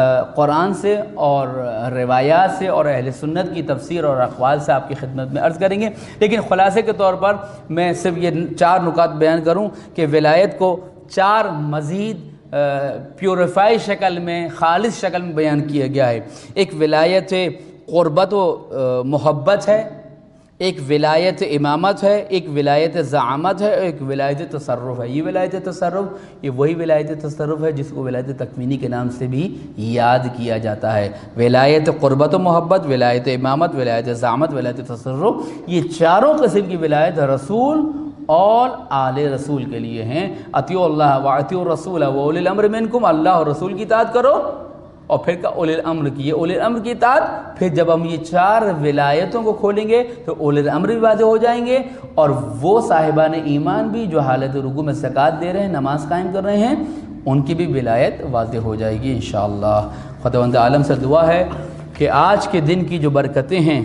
قرآن سے اور روایات سے اور اہل سنت کی تفسیر اور اقوال سے آپ کی خدمت میں عرض کریں گے۔ لیکن خلاصے کے طور پر میں صرف یہ چار نکات بیان کروں کہ ولایت کو چار مزید پیوریفائی شکل میں، خالص شکل میں بیان کیا گیا ہے۔ ایک ولایت قربت و محبت ہے، ایک ولایت امامت ہے، ایک ولایت زعامت ہے، ایک ولایت تصرف ہے۔ یہ ولایت تصرف یہ وہی ولایت تصرف ہے جس کو ولایت تکوینی کے نام سے بھی یاد کیا جاتا ہے۔ ولایت قربت و محبت، ولایت امامت، ولایت زعامت، ولایت تصرف، یہ چاروں قسم کی ولایت رسول اور آل رسول کے لیے ہیں۔ اطیعوا اللہ واطیعوا الرسول واولی الامر منکم، اللہ اور رسول کی اطاعت کرو، اور پھر کا اولی الامر کی، یہ اولی الامر کی اطاعت۔ پھر جب ہم یہ چار ولایتوں کو کھولیں گے تو اولی الامر بھی واضح ہو جائیں گے، اور وہ صاحبان ایمان بھی جو حالت رکوع میں زکوٰۃ دے رہے ہیں، نماز قائم کر رہے ہیں، ان کی بھی ولایت واضح ہو جائے گی انشاءاللہ۔ خداوند عالم سے دعا ہے کہ آج کے دن کی جو برکتیں ہیں،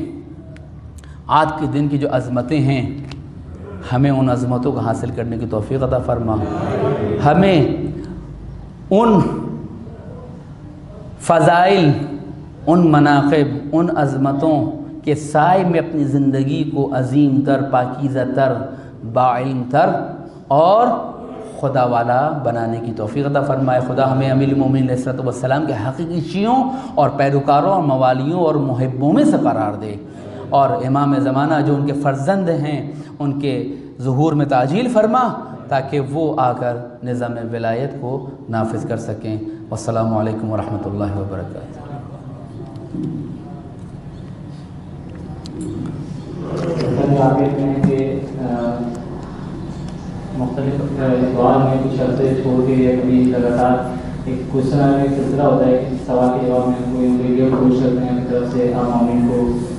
آج کے دن کی جو عظمتیں ہیں، ہمیں ان عظمتوں کو حاصل کرنے کی توفیق عطا فرما، ہمیں ان فضائل، ان مناقب، ان عظمتوں کے سائے میں اپنی زندگی کو عظیم تر، پاکیزہ تر، باعلم تر اور خدا والا بنانے کی توفیق عطا فرمائے۔ خدا ہمیں امیر المومنین علیہ الصلوۃ والسلام کے حقیقی شیعوں اور پیروکاروں اور موالیوں اور محبوں میں سے قرار دے، اور امام زمانہ جو ان کے فرزند ہیں ان کے ظہور میں تعجیل فرما، تاکہ وہ آ کر نظام ولایت کو نافذ کر سکیں۔ والسلام علیکم ورحمۃ اللہ وبرکاتہ۔ مختلف سوال میں کچھ عرصے چھوڑ کے یا کبھی لگاتار ایک کوشچن میں سلسلہ ہوتا ہے کہ سوال کے جواب میں کوئی ویڈیو پوسٹ کرتے ہیں اپنی طرف سے عام عوام کو